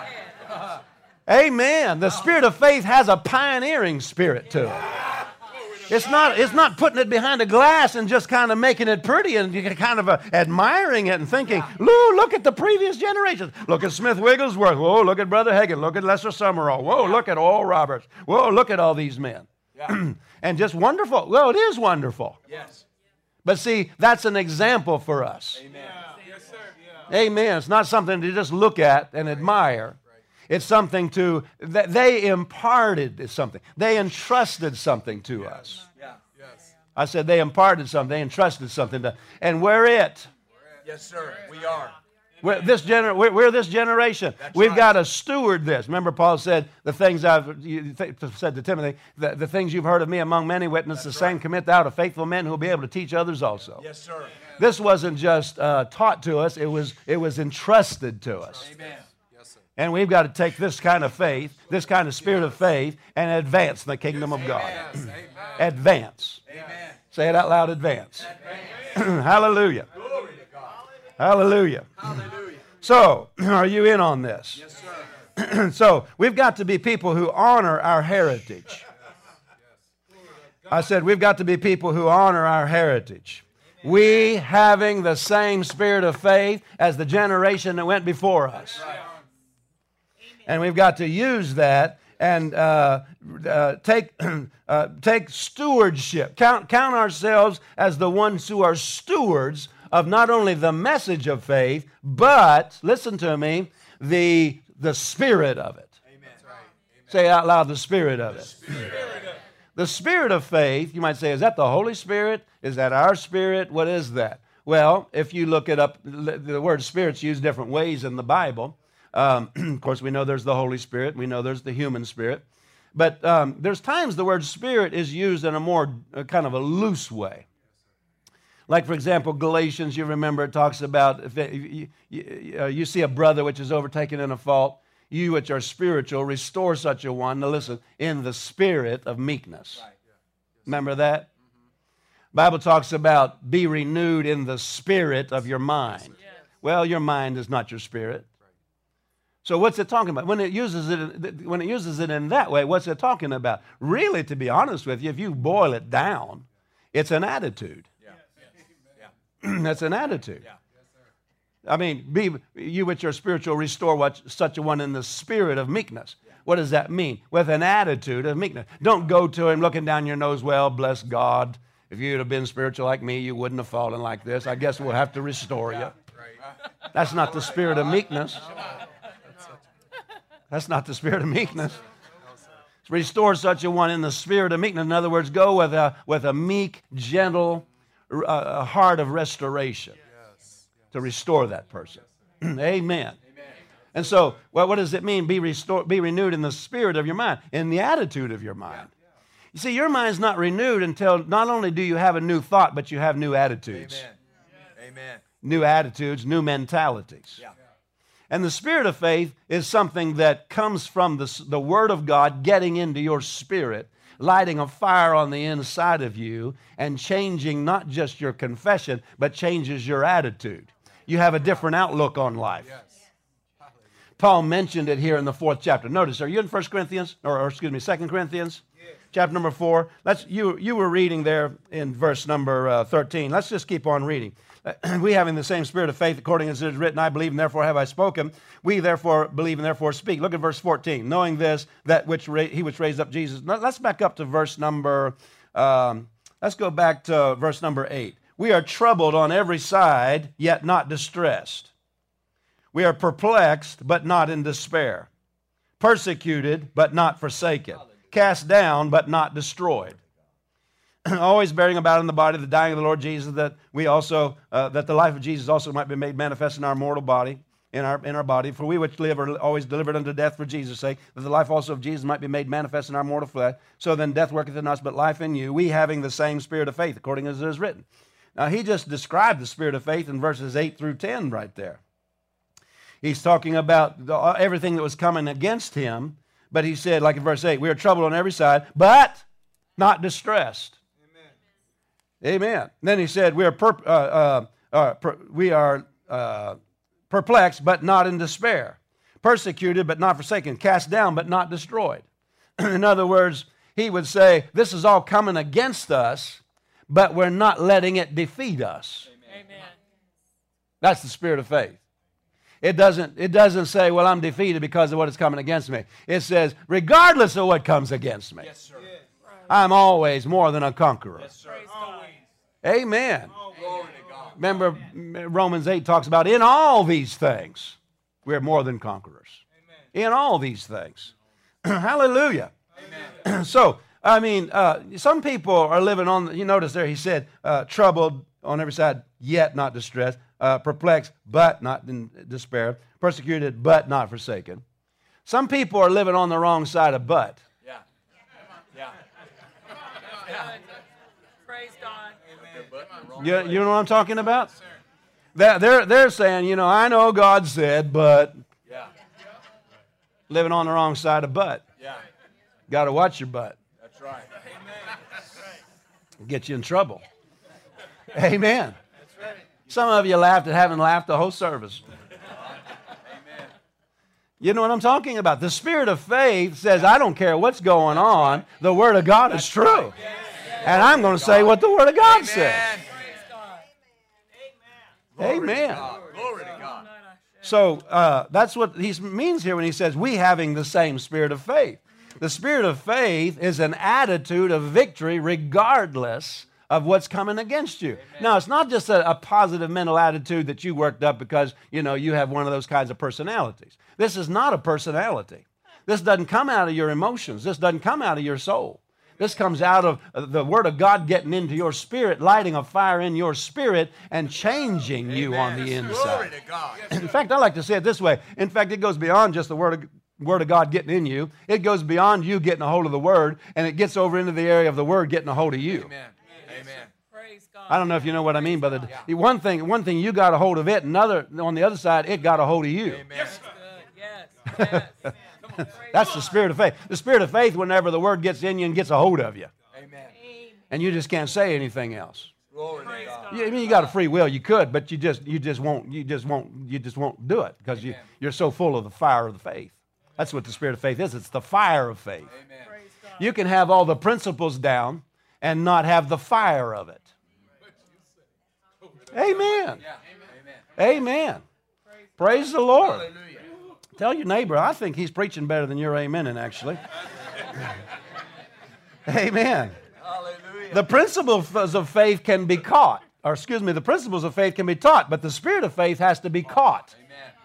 Speaker 1: Amen. The spirit of faith has a pioneering spirit to it. It's not, it's not putting it behind a glass and just kind of making it pretty and kind of uh, admiring it and thinking, Lou, look at the previous generations. Look at Smith Wigglesworth. Whoa, look at Brother Hagin. Look at Lester Summerall. Whoa, look at Oral Roberts. Whoa, look at all these men. Yeah. And just wonderful. Well, it is wonderful. Yes. But see, that's an example for us. Amen. Yes, sir. Yeah. Amen. It's not something to just look at and admire. It's something to, they imparted something. They entrusted something to yes. us. Yeah. Yes. I said they imparted something. They entrusted something to, and we're it. Yes, sir. We are. We're this, gener- we're, we're this generation. That's We've right. got to steward this. Remember Paul said, the things I've you th- said to Timothy, the, the things you've heard of me among many witnesses, That's the same right. commit thou to faithful men who will be able to teach others also. Yes, sir. This wasn't just uh, taught to us. It was, it was entrusted to us. Amen. And we've got to take this kind of faith, this kind of spirit of faith, and advance the kingdom of God. Amen. Advance. Amen. Say it out loud, advance. Hallelujah. Hallelujah.
Speaker 2: Hallelujah.
Speaker 1: So, are you in on this?
Speaker 2: Yes, sir.
Speaker 1: So, we've got to be people who honor our heritage. I said we've got to be people who honor our heritage. We having the same spirit of faith as the generation that went before us. And we've got to use that and uh, uh, take, uh, take stewardship. Count, count ourselves as the ones who are stewards of not only the message of faith, but, listen to me, the, the spirit of it.
Speaker 2: Amen.
Speaker 1: Say out loud, the spirit of it.
Speaker 2: Spirit.
Speaker 1: The spirit of faith, you might say, is that the Holy Spirit? Is that our spirit? What is that? Well, if you look it up, the word spirit's used different ways in the Bible. Um, of course, we know there's the Holy Spirit. We know there's the human spirit. But um, there's times the word spirit is used in a more uh, kind of a loose way. Like, for example, Galatians, you remember, it talks about if it, you, you, uh, you see a brother which is overtaken in a fault, you which are spiritual, restore such a one, now listen, in the spirit of meekness.
Speaker 2: Right.
Speaker 1: Remember that? Bible talks about be renewed in the spirit of your mind. Well, your mind is not your spirit. So what's it talking about? When it uses it, when it uses it in that way, what's it talking about? Really, to be honest with you, if you boil it down, it's an attitude.
Speaker 2: Yeah. Yeah.
Speaker 1: That's an attitude.
Speaker 2: Yeah.
Speaker 1: I mean, be you which are spiritual, restore what, such a one in the spirit of meekness. What does that mean? With an attitude of meekness. Don't go to him looking down your nose, well, bless God. If you'd have been spiritual like me, you wouldn't have fallen like this. I guess we'll have to restore you. That's not the spirit of meekness. That's not the spirit of meekness. Restore such a one in the spirit of meekness. In other words, go with a, with a meek, gentle uh, heart of restoration. To restore that person. Amen. Amen. And so, well, what does it mean? Be restored, be renewed in the spirit of your mind, in the attitude of your mind. You see, your mind's not renewed until not only do you have a new thought, but you have new attitudes.
Speaker 2: Amen. Amen.
Speaker 1: New attitudes, new mentalities.
Speaker 2: Yeah.
Speaker 1: And the spirit of faith is something that comes from the, the Word of God getting into your spirit, lighting a fire on the inside of you, and changing not just your confession, but changes your attitude. You have a different outlook on life.
Speaker 2: Yes.
Speaker 1: Paul mentioned it here in the fourth chapter. Notice, are you in First Corinthians? Or, or excuse me, Second Corinthians? Yes. Chapter number four. Let's, you, you were reading there in verse number uh, thirteen. Let's just keep on reading. We having the same spirit of faith, according as it is written, I believe and therefore have I spoken. We therefore believe and therefore speak. Look at verse fourteen. Knowing this, that which ra- he which raised up Jesus. Now, let's back up to verse number, um, let's go back to verse number eight. We are troubled on every side, yet not distressed. We are perplexed, but not in despair. Persecuted, but not forsaken. Cast down, but not destroyed. Always bearing about in the body the dying of the Lord Jesus, that we also, uh, that the life of Jesus also might be made manifest in our mortal body, in our in our body. For we which live are always delivered unto death for Jesus' sake, that the life also of Jesus might be made manifest in our mortal flesh. So then death worketh in us, but life in you. We having the same spirit of faith, according as it is written. Now, he just described the spirit of faith in verses eight through ten right there. He's talking about the, everything that was coming against him, but he said, like in verse eight, we are troubled on every side, but not distressed. Amen. Amen. And then he said, we are, per, uh, uh, uh, per, we are uh, perplexed, but not in despair. Persecuted, but not forsaken. Cast down, but not destroyed. In other words, he would say, this is all coming against us, but we're not letting it defeat us.
Speaker 3: Amen.
Speaker 1: That's the spirit of faith. It doesn't, it doesn't say, well, I'm defeated because of what is coming against me. It says, regardless of what comes against me,
Speaker 2: Yes, sir.
Speaker 1: I'm always more than a conqueror.
Speaker 2: Yes, sir.
Speaker 1: Amen.
Speaker 2: Glory to God.
Speaker 1: Remember, Romans eight talks about in all these things, we're more than conquerors. Amen. In all these things. Hallelujah. Amen. So, I mean, uh, some people are living on, you notice there he said, uh, troubled on every side, yet not distressed, uh, perplexed, but not in despair, persecuted, but not forsaken. Some people are living on the wrong side of but.
Speaker 2: Yeah. Yeah.
Speaker 3: Praise God.
Speaker 1: You, you know what I'm talking about? They're, they're, they're saying, you know, I know God said, but
Speaker 2: Yeah.
Speaker 1: living on the wrong side of but.
Speaker 2: Yeah.
Speaker 1: Got to watch your butt.
Speaker 2: That's right.
Speaker 1: Get you in trouble. Amen. Some of you laughed and haven't laughed the whole service. You know what I'm talking about? The spirit of faith says, I don't care what's going on. The Word of God is true. And I'm going to say what the Word of God says. Amen.
Speaker 2: Glory to God.
Speaker 1: So uh, that's what he means here when he says, we having the same spirit of faith. The spirit of faith is an attitude of victory regardless of what's coming against you. Amen. Now, it's not just a, a positive mental attitude that you worked up because, you know, you have one of those kinds of personalities. This is not a personality. This doesn't come out of your emotions. This doesn't come out of your soul. This comes out of the Word of God getting into your spirit, lighting a fire in your spirit, and changing Amen. You on the inside.
Speaker 2: Glory to God.
Speaker 1: In fact, I like to say it this way. In fact, it goes beyond just the Word of Word of God getting in you. It goes beyond you getting a hold of the Word, and it gets over into the area of the Word getting a hold of you.
Speaker 2: Amen. Amen.
Speaker 3: Praise God.
Speaker 1: I don't know if you know what I mean, brother. Yeah. One thing, one thing you got a hold of it, another on the other side, it got a hold of you.
Speaker 2: Amen.
Speaker 3: Yes, yes, yes. On,
Speaker 1: That's the spirit of faith. The spirit of faith, whenever the Word gets in you and gets a hold of you,
Speaker 2: Amen.
Speaker 1: and you just can't say anything else.
Speaker 2: Glory to God.
Speaker 1: You, I mean, you got a free will. You could, but you just, you just won't, you just won't, you just won't do it because you, you're so full of the fire of the faith. That's what the spirit of faith is. It's the fire of faith.
Speaker 2: Amen.
Speaker 1: You can have all the principles down and not have the fire of it. Amen.
Speaker 2: Yeah. Amen.
Speaker 1: Amen. Praise the Lord.
Speaker 2: Hallelujah.
Speaker 1: Tell your neighbor, I think he's preaching better than you're amening, actually. Amen.
Speaker 2: Hallelujah.
Speaker 1: The principles of faith can be caught. Or excuse me, the principles of faith can be taught, but the spirit of faith has to be caught.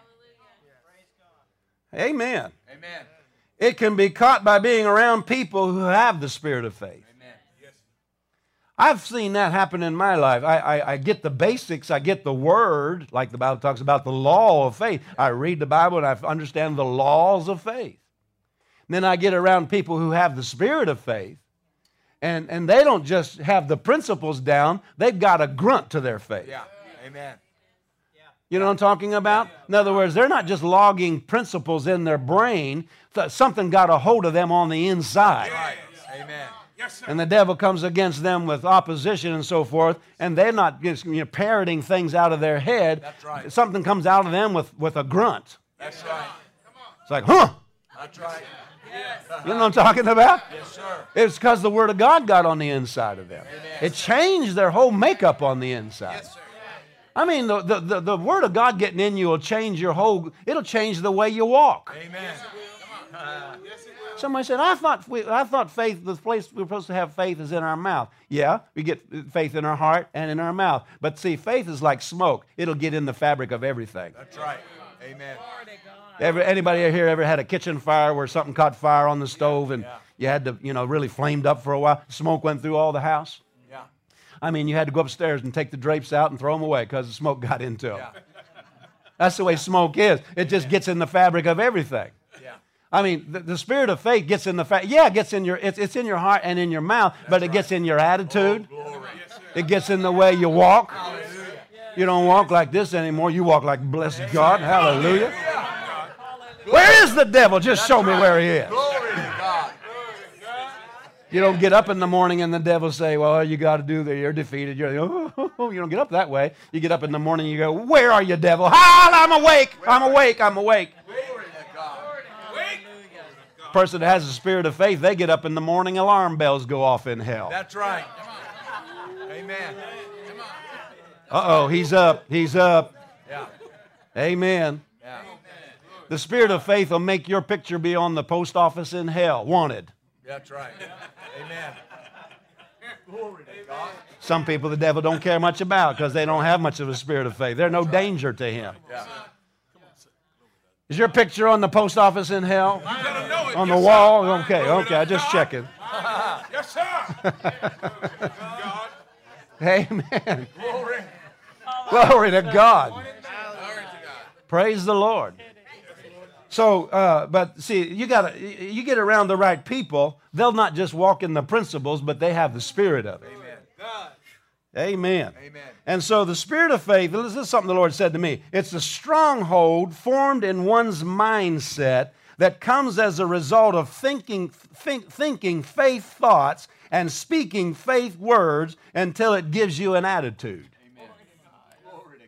Speaker 2: Amen.
Speaker 1: Amen.
Speaker 2: Amen.
Speaker 1: It can be caught by being around people who have the spirit of faith.
Speaker 2: Amen. Yes.
Speaker 1: I've seen that happen in my life. I, I, I get the basics. I get the word, like the Bible talks about the law of faith. I read the Bible and I understand the laws of faith. And then I get around people who have the spirit of faith, and, and they don't just have the principles down. They've got a grunt to their faith.
Speaker 2: Yeah. Amen.
Speaker 1: You know what I'm talking about? In other words, they're not just logging principles in their brain. Something got a hold of them on the inside.
Speaker 2: Right. Amen. Yes, sir.
Speaker 1: And the devil comes against them with opposition and so forth, and they're not just, you know, parroting things out of their head.
Speaker 2: That's right.
Speaker 1: Something comes out of them with, with a grunt.
Speaker 2: That's right.
Speaker 1: It's like, huh?
Speaker 2: That's right.
Speaker 1: You know what I'm talking about?
Speaker 2: Yes, sir.
Speaker 1: It's because the Word of God got on the inside of them.
Speaker 2: Amen.
Speaker 1: It changed their whole makeup on the inside.
Speaker 2: Yes, sir.
Speaker 1: I mean, the, the, the, the Word of God getting in you will change your whole, it'll change the way you walk.
Speaker 2: Amen.
Speaker 1: Somebody said, I thought we, I thought faith, the place we're supposed to have faith is in our mouth. Yeah, we get faith in our heart and in our mouth. But see, faith is like smoke. It'll get in the fabric of everything.
Speaker 2: That's right. Amen.
Speaker 1: Ever, anybody here ever had a kitchen fire where something caught fire on the stove and
Speaker 2: Yeah.
Speaker 1: you had to, you know, really flamed up for a while? Smoke went through all the house.
Speaker 2: Yeah.
Speaker 1: I mean, you had to go upstairs and take the drapes out and throw them away because the smoke got into them.
Speaker 2: Yeah.
Speaker 1: That's the way smoke is. It just gets in the fabric of everything.
Speaker 2: Yeah.
Speaker 1: I mean, the, the spirit of faith gets in the fact. Yeah, it gets in your. It's, it's in your heart and in your mouth, but it
Speaker 2: right.
Speaker 1: gets in your attitude.
Speaker 2: Oh, glory.
Speaker 1: It gets in the way you walk.
Speaker 2: Hallelujah.
Speaker 1: You don't walk like this anymore. You walk like blessed God. Hallelujah. Where is the devil? Just show me where he is.
Speaker 2: Glory to God.
Speaker 1: You don't get up in the morning and the devil say, well, you got to do that. You're defeated. You're, oh, you don't get up that way. You get up in the morning and you go, where are you, devil? Ah, I'm awake. I'm awake. I'm awake.
Speaker 2: Glory to God.
Speaker 1: Person that has the spirit of faith, they get up in the morning, alarm bells go off in hell.
Speaker 2: That's right. Amen.
Speaker 1: Uh-oh, he's up. He's up.
Speaker 2: Yeah.
Speaker 1: Amen.
Speaker 2: Yeah.
Speaker 1: The spirit of faith will make your picture be on the post office in hell. Wanted.
Speaker 2: That's right. Amen. Glory to God.
Speaker 1: Some people the devil don't care much about because they don't have much of a spirit of faith. They're no danger to him.
Speaker 2: Yeah.
Speaker 1: Is your picture on the post office in hell? On the wall? Okay, okay, I just checking.
Speaker 2: Yes, sir.
Speaker 1: Amen.
Speaker 2: Glory.
Speaker 1: Glory to God. Praise the Lord. So, uh, but see, you got to you get around the right people. They'll not just walk in the principles, but they have the spirit of it.
Speaker 2: Amen.
Speaker 1: Amen.
Speaker 2: Amen.
Speaker 1: And so the spirit of faith, this is something the Lord said to me. It's a stronghold formed in one's mindset that comes as a result of thinking, think, thinking faith thoughts and speaking faith words until it gives you an attitude.
Speaker 2: Amen. Glory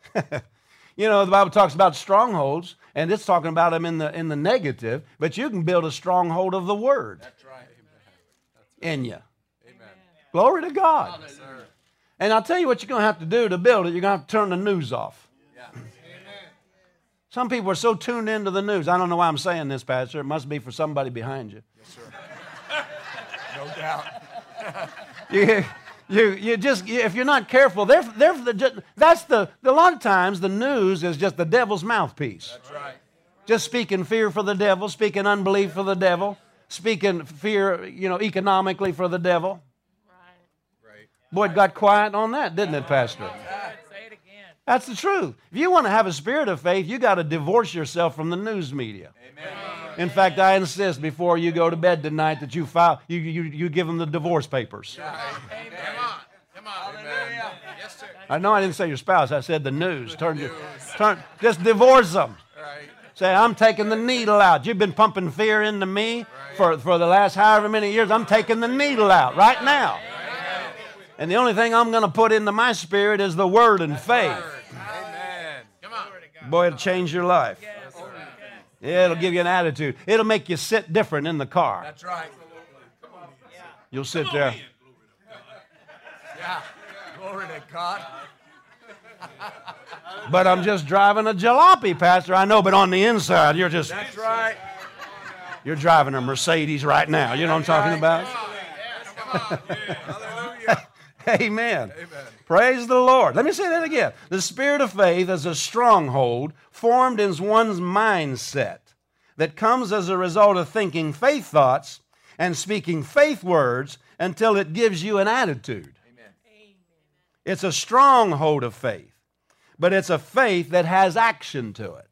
Speaker 1: You know, the Bible talks about strongholds, and it's talking about them in the in the negative, but you can build a stronghold of the Word.
Speaker 2: That's right.
Speaker 1: In you.
Speaker 2: Amen.
Speaker 1: Glory to God.
Speaker 2: Yes, sir.
Speaker 1: And I'll tell you what you're going to have to do to build it. You're going to have to turn the news off.
Speaker 2: Yeah.
Speaker 1: Some people are so tuned into the news. I don't know why I'm saying this, Pastor. It must be for somebody behind you.
Speaker 2: Yes, sir. No doubt.
Speaker 1: You, you, you just, if you're not careful, they're, they're the, that's the, a lot of times the news is just the devil's mouthpiece.
Speaker 2: That's right.
Speaker 1: Just speaking fear for the devil, speaking unbelief for the devil, speaking fear, you know, economically for the devil.
Speaker 2: Right.
Speaker 1: Boy, it got quiet on that, didn't it, Pastor?
Speaker 3: Say it again.
Speaker 1: That's the truth. If you want to have a spirit of faith, you got to divorce yourself from the news media.
Speaker 2: Amen.
Speaker 1: In fact, I insist before you go to bed tonight that you file, you, you, you give them the divorce papers.
Speaker 2: Amen. Come on. Come on. Amen. Yes, sir.
Speaker 1: I know I didn't say your spouse. I said the news. Turn your, turn, just divorce them.
Speaker 2: Right.
Speaker 1: Say, I'm taking the needle out. You've been pumping fear into me for, for the last however many years. I'm taking the needle out right now. And the only thing I'm going to put into my spirit is the Word and faith.
Speaker 2: Amen. Come on.
Speaker 1: Boy, it'll change your life. Yeah, it'll give you an attitude. It'll make you sit different in the car.
Speaker 2: That's right.
Speaker 1: You'll sit there.
Speaker 2: Yeah. Glory to God.
Speaker 1: But I'm just driving a jalopy, Pastor. I know, but on the inside, you're just,
Speaker 2: That's right.
Speaker 1: you're driving a Mercedes right now. You know what I'm talking about?
Speaker 2: Come on. Hallelujah.
Speaker 1: Amen.
Speaker 2: Amen.
Speaker 1: Praise the Lord. Let me say that again. The spirit of faith is a stronghold formed in one's mindset that comes as a result of thinking faith thoughts and speaking faith words until it gives you an attitude.
Speaker 2: Amen.
Speaker 1: It's a stronghold of faith, but it's a faith that has action to it.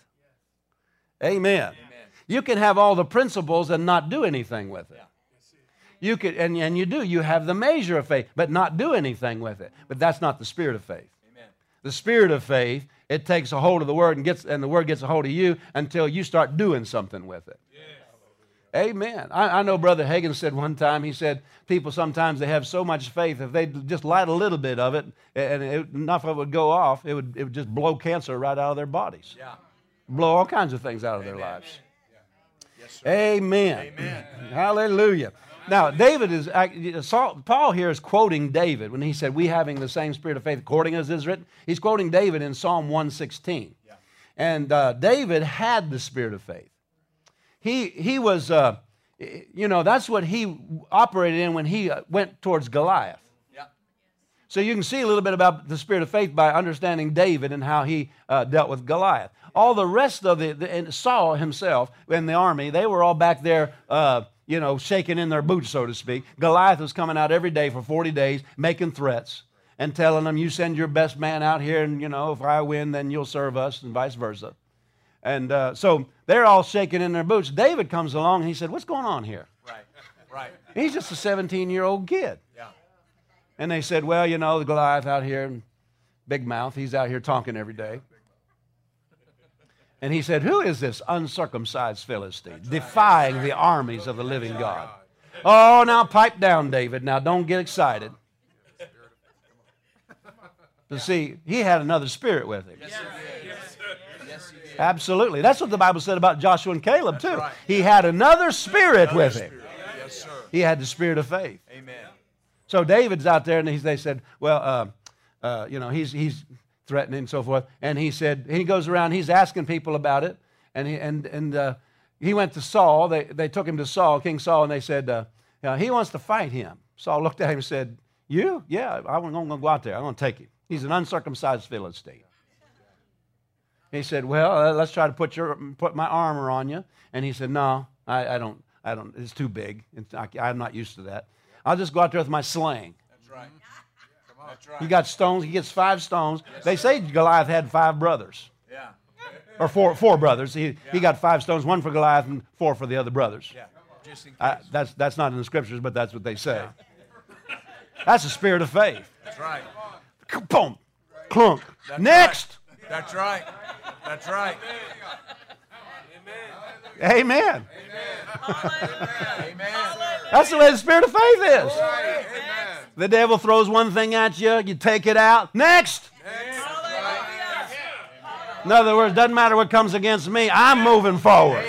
Speaker 1: Amen.
Speaker 2: Amen.
Speaker 1: You can have all the principles and not do anything with it. You could, and, and you do, you have the measure of faith, but not do anything with it. But that's not the spirit of faith.
Speaker 2: Amen.
Speaker 1: The spirit of faith, it takes a hold of the Word and gets, and the Word gets a hold of you until you start doing something with it. Yeah. Amen. I, I know Brother Hagin said one time, he said, people sometimes they have so much faith, if they just light a little bit of it, and it, enough of it would go off, it would, it would just blow cancer right out of their bodies.
Speaker 2: Yeah.
Speaker 1: Blow all kinds of things out of their
Speaker 2: Amen.
Speaker 1: lives.
Speaker 2: Yes, sir.
Speaker 1: Amen.
Speaker 2: Amen.
Speaker 1: Hallelujah. Now, David is, Saul, Paul here is quoting David when he said, we having the same spirit of faith, according as is written. He's quoting David in Psalm one sixteen.
Speaker 2: Yeah.
Speaker 1: And uh, David had the spirit of faith. He, he was, uh, you know, that's what he operated in when he went towards Goliath.
Speaker 2: Yeah.
Speaker 1: So you can see a little bit about the spirit of faith by understanding David and how he uh, dealt with Goliath. All the rest of the, the and Saul himself in the army, they were all back there, uh, you know, shaking in their boots, so to speak. Goliath was coming out every day for forty days, making threats and telling them, you send your best man out here, and, you know, if I win, then you'll serve us, and vice versa. And uh, so they're all shaking in their boots. David comes along, and he said, what's going on here?
Speaker 2: Right. Right.
Speaker 1: He's just a seventeen-year-old kid.
Speaker 2: Yeah.
Speaker 1: And they said, well, you know, the Goliath out here, big mouth, he's out here talking every day. And he said, who is this uncircumcised Philistine, defying the armies of the living God? Oh, now pipe down, David. Now don't get excited. But see, he had another spirit with him.
Speaker 2: Yes, he did. Yes, he did.
Speaker 1: Absolutely. That's what the Bible said about Joshua and Caleb, too.
Speaker 2: right.
Speaker 1: He had another spirit with him.
Speaker 2: Yes, sir.
Speaker 1: He had the spirit of faith.
Speaker 2: Amen.
Speaker 1: So David's out there, and he, they said, well, uh, uh, you know, he's he's threatening and so forth. And he said, he goes around, he's asking people about it. And he, and, and uh, he went to Saul. They, they took him to Saul, King Saul, and they said, uh, you know, he wants to fight him. Saul looked at him and said, you? Yeah, I'm going to go out there. I'm going to take him. He's an uncircumcised Philistine. He said, well, uh, let's try to put your put my armor on you. And he said, no, I, I don't, I don't, it's too big. It's, I, I'm not used to that. I'll just go out there with my sling.
Speaker 2: That's right. Come on. That's right.
Speaker 1: He got stones. He gets five stones.
Speaker 2: Yes,
Speaker 1: they
Speaker 2: sir.
Speaker 1: say Goliath had five brothers.
Speaker 2: Yeah.
Speaker 1: Or four four brothers. He,
Speaker 2: Yeah.
Speaker 1: he got five stones, one for Goliath and four for the other brothers.
Speaker 2: Yeah. Just in case.
Speaker 1: I, that's, that's not in the scriptures, but that's what they say. That's the spirit of faith.
Speaker 2: That's right.
Speaker 1: Boom. Clunk.
Speaker 2: That's
Speaker 1: Next.
Speaker 2: Right. That's right. That's right.
Speaker 1: Amen.
Speaker 2: Amen.
Speaker 1: That's the way the spirit of faith is.
Speaker 2: Right. Amen.
Speaker 1: The devil throws one thing at you, you take it out. Next.
Speaker 2: That's right.
Speaker 1: In other words, doesn't matter what comes against me, I'm moving forward.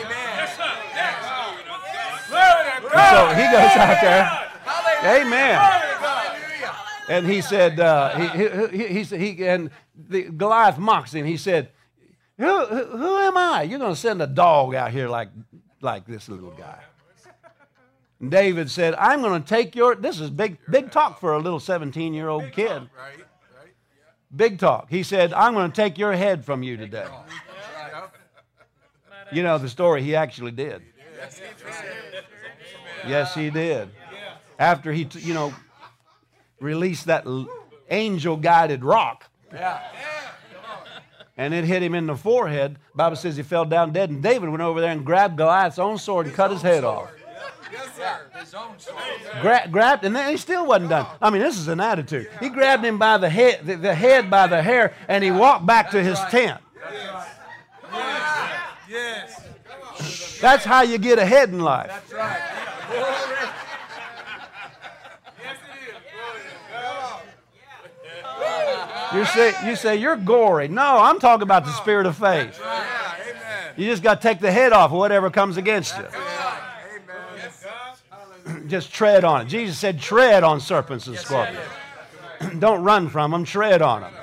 Speaker 1: And so he goes out there. Amen. And he said, uh, he, he, he, he, he, and the Goliath mocks him. He said, who, who, who am I? You're going to send a dog out here like, like this little guy. And David said, I'm going to take your, this is big, big talk for a little seventeen-year-old kid. Big talk. He said, I'm going to take your head from you today. You know the story, he actually did. Yes, he did. After he, you know, released that angel-guided rock. And it hit him in the forehead. The Bible says he fell down dead. And David went over there and grabbed Goliath's own sword and cut his head off.
Speaker 2: Yes, sir. His own sword.
Speaker 1: Gra- grabbed, and then he still wasn't done. I mean, this is an attitude. He grabbed him by the head, the, the head by the hair, and he walked back to his tent.
Speaker 2: Yes.
Speaker 1: That's how you get ahead in life.
Speaker 2: That's right.
Speaker 1: You say, you say, you're gory. No, I'm talking about the spirit of faith. You just got to take the head off of whatever comes against you. Just tread on it. Jesus said, tread on serpents and scorpions. Don't run from them, tread on them.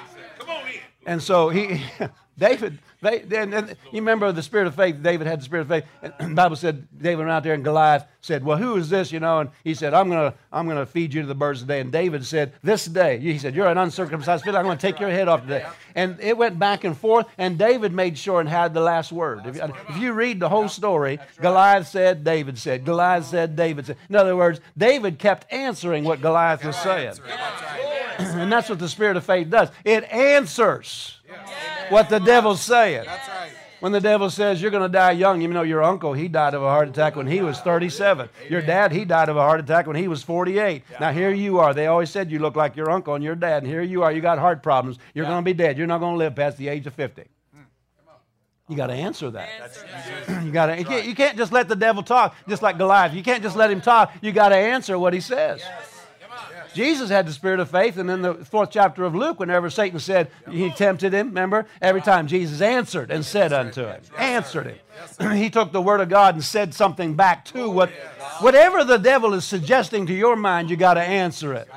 Speaker 1: And so he, David, they, and, and you remember the spirit of faith, David had the spirit of faith. And the Bible said, David went out there and Goliath said, well, who is this, you know? And he said, I'm going to I'm gonna feed you to the birds today. And David said, this day, he said, you're an uncircumcised fiddler, I'm going to take your head off today. And it went back and forth, and David made sure and had the last word. If you, if you read the whole story, Goliath said, David said, Goliath said, David said. In other words, David kept answering what Goliath was saying. And that's what the spirit of faith does. It answers what the devil's saying.
Speaker 2: That's right.
Speaker 1: When the devil says you're going to die young, you know your uncle, he died of a heart attack when he was thirty-seven. Your dad, he died of a heart attack when he was forty-eight. Now here you are. They always said you look like your uncle and your dad, and here you are. You got heart problems. You're going to be dead. You're not going to live past the age of fifty. You got to answer that. You got to. You can't, you can't just let the devil talk, just like Goliath. You can't just let him talk. You got to answer what he says. Jesus had the spirit of faith, and in the fourth chapter of Luke, whenever Satan said, he tempted him, remember? Every time Jesus answered and said unto him, answered him. He took the word of God and said something back to what, whatever the devil is suggesting to your mind, you got to answer it.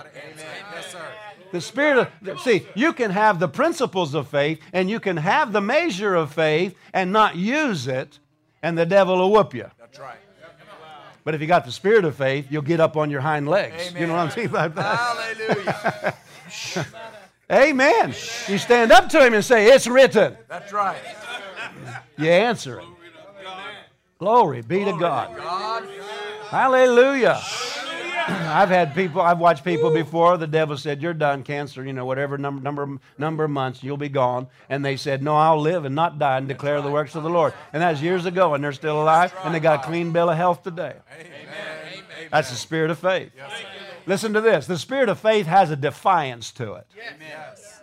Speaker 1: The spirit of, see, you can have the principles of faith, and you can have the measure of faith and not use it, and the devil will whoop you.
Speaker 2: That's right.
Speaker 1: But if you got the spirit of faith, you'll get up on your hind legs.
Speaker 2: Amen.
Speaker 1: You know what I'm saying about that?
Speaker 2: Hallelujah.
Speaker 1: Amen. You stand up to him and say, it's written.
Speaker 2: That's right.
Speaker 1: You answer it. Glory be to God.
Speaker 2: God.
Speaker 1: Hallelujah. I've had people, I've watched people before, the devil said, you're done, cancer, you know, whatever number, number, number of months, you'll be gone. And they said, no, I'll live and not die and declare the works of the Lord. And that was years ago, and they're still alive, and they got a clean bill of health today.
Speaker 2: Amen.
Speaker 1: That's the spirit of faith. Listen to this. The spirit of faith has a defiance to it.
Speaker 2: Yes.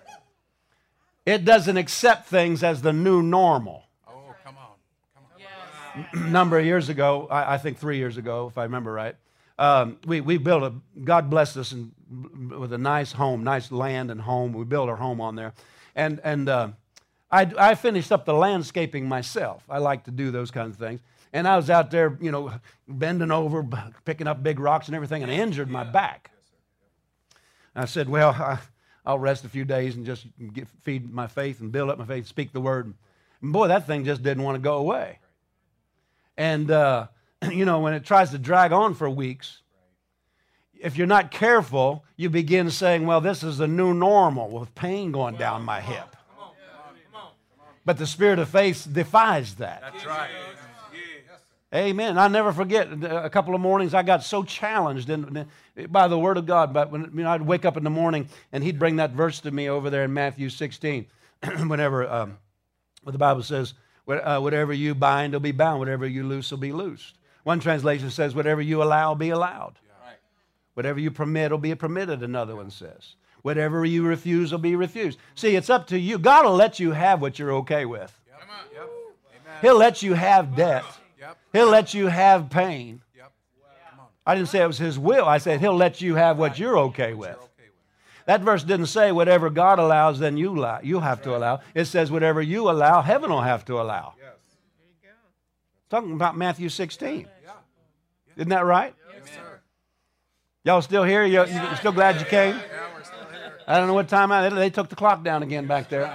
Speaker 1: It doesn't accept things as the new normal.
Speaker 2: Oh, come on. Come on.
Speaker 1: A number of years ago, I, I think three years ago, if I remember right, Um, we, we built a, God blessed us in, with a nice home, nice land and home. We built our home on there. And, and uh, I, I finished up the landscaping myself. I like to do those kinds of things. And I was out there, you know, bending over, picking up big rocks and everything, and I injured my back. And I said, well, I, I'll rest a few days and just get, feed my faith and build up my faith, speak the word. And boy, that thing just didn't want to go away. And... Uh, You know, when it tries to drag on for weeks, if you're not careful, you begin saying, well, this is the new normal with pain going down my hip. But the spirit of faith defies that.
Speaker 2: That's right.
Speaker 1: Amen. I never forget, a couple of mornings I got so challenged in, by the Word of God. But when you know, I'd wake up in the morning and he'd bring that verse to me over there in Matthew sixteen. Whenever um, what the Bible says, whatever you bind will be bound, whatever you loose will be loosed. One translation says, whatever you allow will be allowed.
Speaker 2: Right.
Speaker 1: Whatever you permit will be permitted, another one says. Whatever you refuse will be refused. See, it's up to you. God will let you have what you're okay with.
Speaker 2: Yep. Yep. Amen.
Speaker 1: He'll let you have debt.
Speaker 2: Yep.
Speaker 1: He'll let you have pain.
Speaker 2: Yep. Come on.
Speaker 1: I didn't say it was His will. I said He'll let you have what you're okay with. That verse didn't say whatever God allows, then you allow. You have to allow. It says whatever you allow, heaven will have to allow.
Speaker 2: Yes.
Speaker 1: Talking about Matthew sixteen. Isn't that right?
Speaker 2: Yes, sir.
Speaker 1: Y'all still here? You, you still glad you came?
Speaker 2: Yeah, we're still here.
Speaker 1: I don't know what time I, they took the clock down again back there.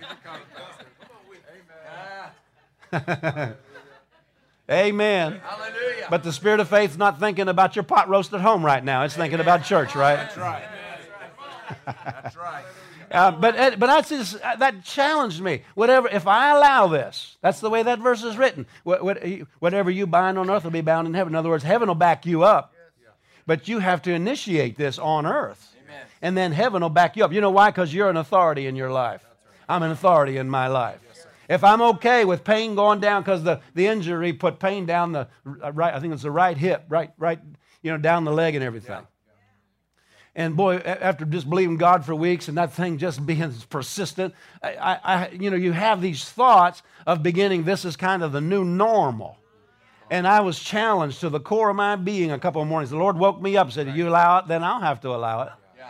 Speaker 2: Amen.
Speaker 1: Amen.
Speaker 2: Hallelujah.
Speaker 1: But the spirit of faith's not thinking about your pot roast at home right now. It's thinking about church, right?
Speaker 2: That's right. That's right.
Speaker 1: Uh, but but that's just, uh, that challenged me. Whatever, if I allow this, that's the way that verse is written. What, what, whatever you bind on earth will be bound in heaven. In other words, heaven will back you up. But you have to initiate this on earth.
Speaker 2: Amen.
Speaker 1: And then heaven will back you up. You know why? Because you're an authority in your life. I'm an authority in my life. If I'm okay with pain going down, because the, the injury put pain down the right, I think it's the right hip, right, right, you know, down the leg and everything. And boy, after just believing God for weeks and that thing just being persistent, I, I, you know, you have these thoughts of beginning, this is kind of the new normal. And I was challenged to the core of my being a couple of mornings. The Lord woke me up and said, if you allow it, then I'll have to allow it.
Speaker 2: Yeah.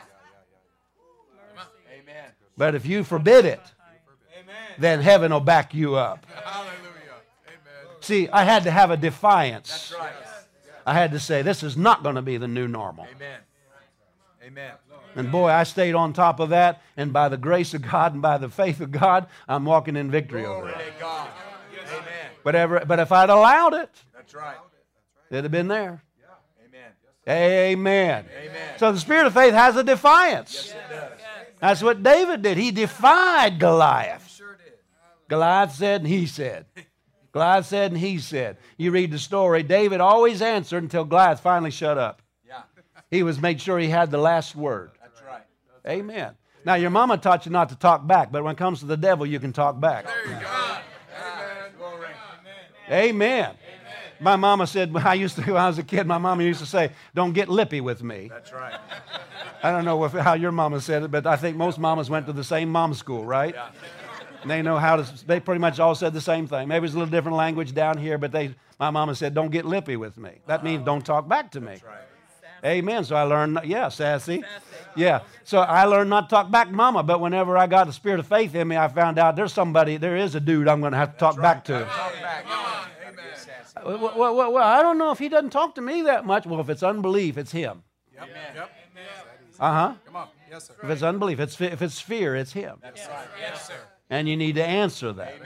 Speaker 2: Amen.
Speaker 1: But if you forbid it, then heaven will back you up.
Speaker 2: Hallelujah. Amen.
Speaker 1: See, I had to have a defiance.
Speaker 2: That's right.
Speaker 1: I had to say, this is not going to be the new normal.
Speaker 2: Amen. Amen.
Speaker 1: And boy, I stayed on top of that, and by the grace of God and by the faith of God, I'm walking in victory over
Speaker 2: Glory
Speaker 1: it.
Speaker 2: to God. Amen.
Speaker 1: Whatever, but if I'd allowed it,
Speaker 2: That's right.
Speaker 1: it'd have been there.
Speaker 2: Amen.
Speaker 1: Amen.
Speaker 2: Amen.
Speaker 1: So the spirit of faith has a defiance.
Speaker 2: Yes, it does.
Speaker 1: That's what David did. He defied Goliath.
Speaker 2: Sure did.
Speaker 1: Goliath said and he said. Goliath said and he said. You read the story. David always answered until Goliath finally shut up.
Speaker 2: Yeah.
Speaker 1: He was made sure he had the last word.
Speaker 2: That's right.
Speaker 1: Amen. Now, your mama taught you not to talk back, but when it comes to the devil, you can talk back.
Speaker 2: There you go. Amen. Glory.
Speaker 1: Amen. My mama said, when I used to, when I was a kid, my mama used to say, don't get lippy with me.
Speaker 2: That's right.
Speaker 1: I don't know if, how your mama said it, but I think most mamas went to the same mom school, right?
Speaker 2: Yeah.
Speaker 1: And they know how to, they pretty much all said the same thing. Maybe it's a little different language down here, but they, my mama said, don't get lippy with me. That means don't talk back to me.
Speaker 2: That's right.
Speaker 1: Amen. So I learned, yeah, sassy. Yeah. So I learned not to talk back to mama, but whenever I got the spirit of faith in me, I found out there's somebody, there is a dude I'm going to have to talk back to.
Speaker 2: Talk back. Amen.
Speaker 1: Well, well, well, well, I don't know if he doesn't talk to me that much. Well, if it's unbelief, it's him.
Speaker 2: Yep. Yep.
Speaker 1: Uh-huh.
Speaker 2: Come on. Yes, sir.
Speaker 1: If it's unbelief, it's, if it's fear, it's him.
Speaker 2: That's right. Yes, sir.
Speaker 1: And you need to answer that.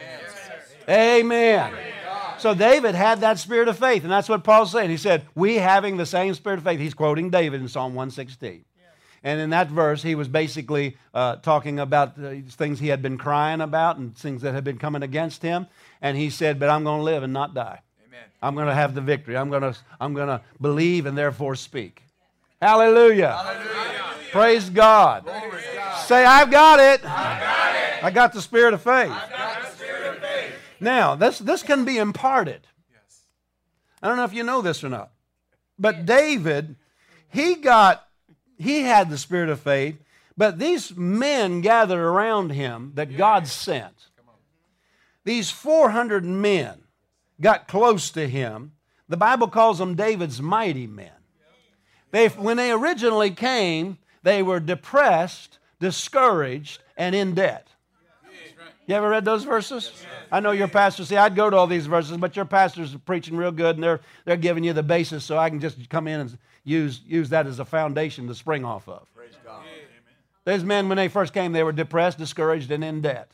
Speaker 2: Amen.
Speaker 1: Amen. So David had that spirit of faith, and that's what Paul's saying. He said, we having the same spirit of faith. He's quoting David in Psalm one sixteen. And in that verse, he was basically uh, talking about the things he had been crying about and things that had been coming against him. And he said, but I'm going to live and not die.
Speaker 2: Amen.
Speaker 1: I'm going to have the victory. I'm going to, I'm going to believe and therefore speak. Hallelujah.
Speaker 2: Hallelujah.
Speaker 1: Praise God.
Speaker 2: Glory to God.
Speaker 1: Say, I've got it.
Speaker 2: I got it.
Speaker 1: I got the spirit of faith.
Speaker 2: I got the spirit of faith.
Speaker 1: Now, this, this can be imparted.
Speaker 2: Yes.
Speaker 1: I don't know if you know this or not. But David, he got, he had the spirit of faith, but these men gathered around him that God sent. These four hundred men got close to him. The Bible calls them David's mighty men. They, when they originally came, they were depressed, discouraged, and in debt. You ever read those verses? I know your pastor, see, I'd go to all these verses, but your pastors are preaching real good, and they're, they're giving you the basis, so I can just come in and use, use that as a foundation to spring off of.
Speaker 2: Praise God.
Speaker 1: Those men, when they first came, they were depressed, discouraged, and in debt.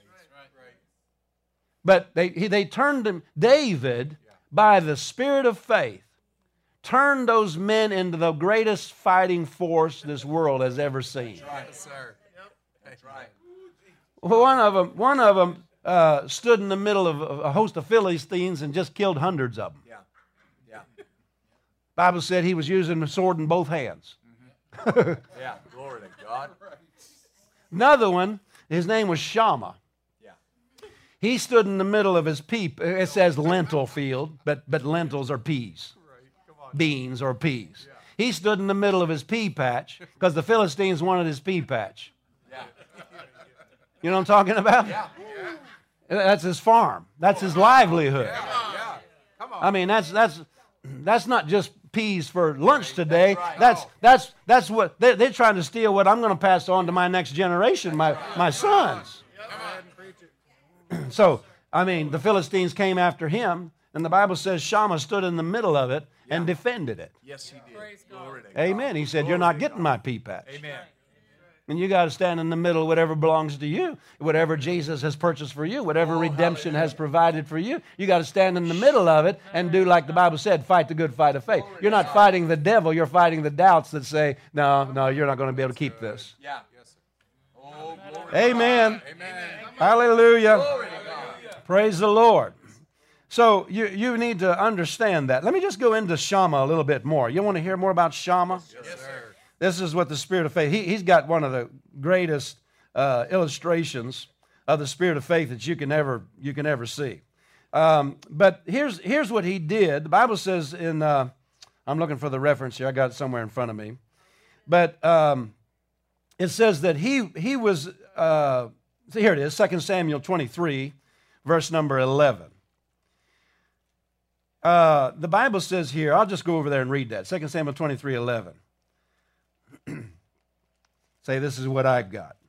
Speaker 1: But they, he, they turned him, David, by the spirit of faith, turned those men into the greatest fighting force this world has ever seen.
Speaker 2: That's right, sir. That's right.
Speaker 1: Well, one of them, one of them uh, stood in the middle of a host of Philistines and just killed hundreds of them.
Speaker 2: Yeah. Yeah.
Speaker 1: Bible said he was using the sword in both hands.
Speaker 2: Yeah. Glory to God.
Speaker 1: Another one, his name was Shammah.
Speaker 2: Yeah.
Speaker 1: He stood in the middle of his pea. It says lentil field, but, but lentils are peas. Beans or peas. He stood in the middle of his pea patch because the Philistines wanted his pea patch.
Speaker 2: Yeah.
Speaker 1: You know what I'm talking about?
Speaker 2: Yeah.
Speaker 1: That's his farm. That's his livelihood.
Speaker 2: Yeah. Come on.
Speaker 1: I mean, that's that's that's not just peas for lunch today. That's that's that's what they're, they're trying to steal. What I'm going to pass on to my next generation, my my sons. So I mean, the Philistines came after him, and the Bible says Shammah stood in the middle of it and defended it.
Speaker 2: Yes, he did. Glory to God.
Speaker 1: Amen. He said, "You're not getting my pea patch."
Speaker 2: Amen.
Speaker 1: And you got to stand in the middle, whatever belongs to you, whatever Jesus has purchased for you, whatever
Speaker 2: Oh,
Speaker 1: redemption
Speaker 2: hallelujah.
Speaker 1: has provided for you. You got to stand in the middle of it and do like the Bible said, fight the good fight of faith. You're not fighting the devil, you're fighting the doubts that say, no, no, you're not going to be able to keep this.
Speaker 2: Yeah. Yes, sir. Oh, glory.
Speaker 1: Amen.
Speaker 2: Amen.
Speaker 1: Hallelujah.
Speaker 2: Glory to God.
Speaker 1: Praise the Lord. So you, you need to understand that. Let me just go into Shammah a little bit more. You want to hear more about Shammah?
Speaker 2: Yes, sir.
Speaker 1: This is what the Spirit of faith, he, he's got one of the greatest uh, illustrations of the Spirit of faith that you can ever, you can ever see. Um, but here's, here's what he did. The Bible says in, uh, I'm looking for the reference here. I got it somewhere in front of me. But um, it says that he, he was, uh, see, here it is, Second Samuel twenty-three, verse number eleven. Uh, the Bible says here, I'll just go over there and read that. Second Samuel twenty-three, eleven. Say, this is what I've got.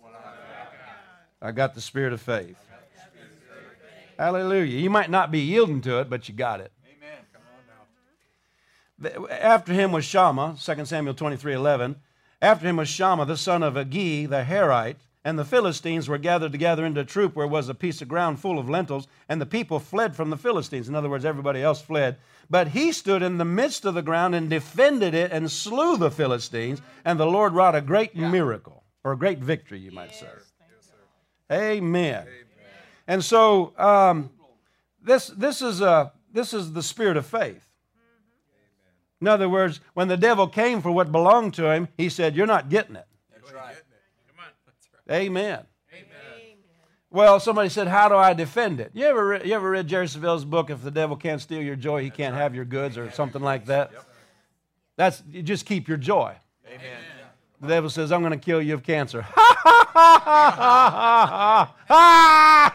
Speaker 1: I got the Spirit of faith. Hallelujah. You might not be yielding to it, but you got it.
Speaker 2: Amen. Come on now.
Speaker 1: After him was Shammah, Second Samuel twenty-three, eleven. After him was Shammah, the son of Agee, the Herite, and the Philistines were gathered together into a troop where was a piece of ground full of lentils, and the people fled from the Philistines. In other words, everybody else fled. But he stood in the midst of the ground and defended it and slew the Philistines, and the Lord wrought a great miracle, or a great victory, you might say.
Speaker 2: Yes, sir.
Speaker 1: Amen. And so um, this, this, is a, this is the spirit of faith. In other words, when the devil came for what belonged to him, he said, you're not getting it.
Speaker 2: That's right.
Speaker 1: Amen. Well, somebody said, how do I defend it? You ever, re- you ever read Jerry Savelle's book, If the Devil Can't Steal Your Joy, He Can't Have Your Goods, or something like that? That's, you just keep your joy.
Speaker 2: Amen.
Speaker 1: The devil says, I'm going to kill you of cancer. Ha, ha, ha, ha, ha,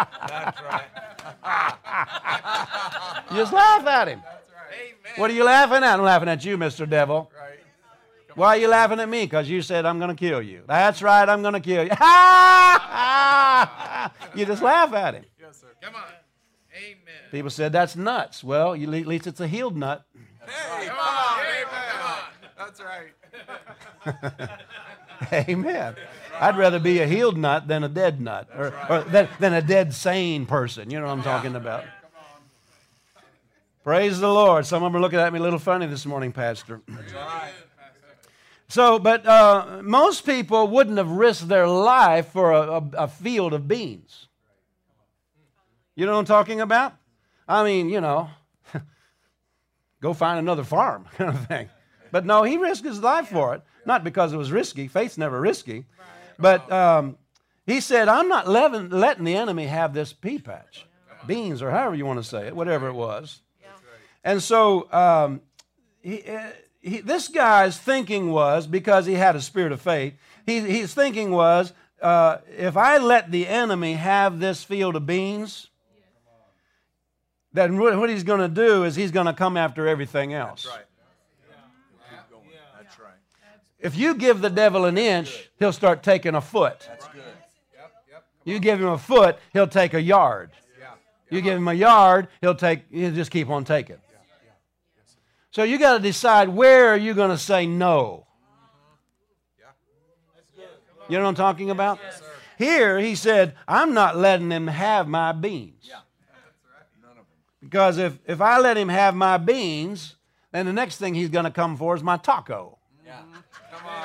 Speaker 1: ha.
Speaker 2: That's right.
Speaker 1: You just laugh at him.
Speaker 2: That's right. Amen.
Speaker 1: What are you laughing at? I'm laughing at you, Mister Devil.
Speaker 2: Right.
Speaker 1: Why are you laughing at me? Because you said I'm going to kill you. That's right, I'm going to kill you. Ha, ha, ha. You just laugh at him.
Speaker 2: Yes, sir. Come on. Amen.
Speaker 1: People said, that's nuts. Well, you, at least it's a healed nut.
Speaker 2: Hey, come on. Amen. Come on. That's right.
Speaker 1: Amen. I'd rather be a healed nut than a dead nut, or, or than, than a dead sane person. You know what I'm talking about. Praise the Lord. Some of them are looking at me a little funny this morning, Pastor.
Speaker 2: That's right.
Speaker 1: So, but uh, most people wouldn't have risked their life for a, a, a field of beans. You know what I'm talking about? I mean, you know, go find another farm kind of thing. But no, he risked his life for it. Not because it was risky. Faith's never risky. But um, he said, I'm not letting, letting the enemy have this pea patch. Beans, or however you want to say it, whatever it was. And so um, he, he, this guy's thinking was, because he had a spirit of faith, he, his thinking was, uh, if I let the enemy have this field of beans, then what he's going to do is he's going to come after everything else.
Speaker 2: That's right. Keep going. That's right.
Speaker 1: If you give the devil an inch, he'll start taking a foot.
Speaker 2: That's good. Yep, yep.
Speaker 1: You give him a foot, he'll take a yard.
Speaker 2: Yeah.
Speaker 1: You give him a yard, he'll take. He'll just keep on taking. So you got to decide, where are you going to say no? You know what I'm talking about? Here he said, I'm not letting him have my beans. Because if, if I let him have my beans, then the next thing he's going to come for is my taco.
Speaker 2: Yeah. Come on.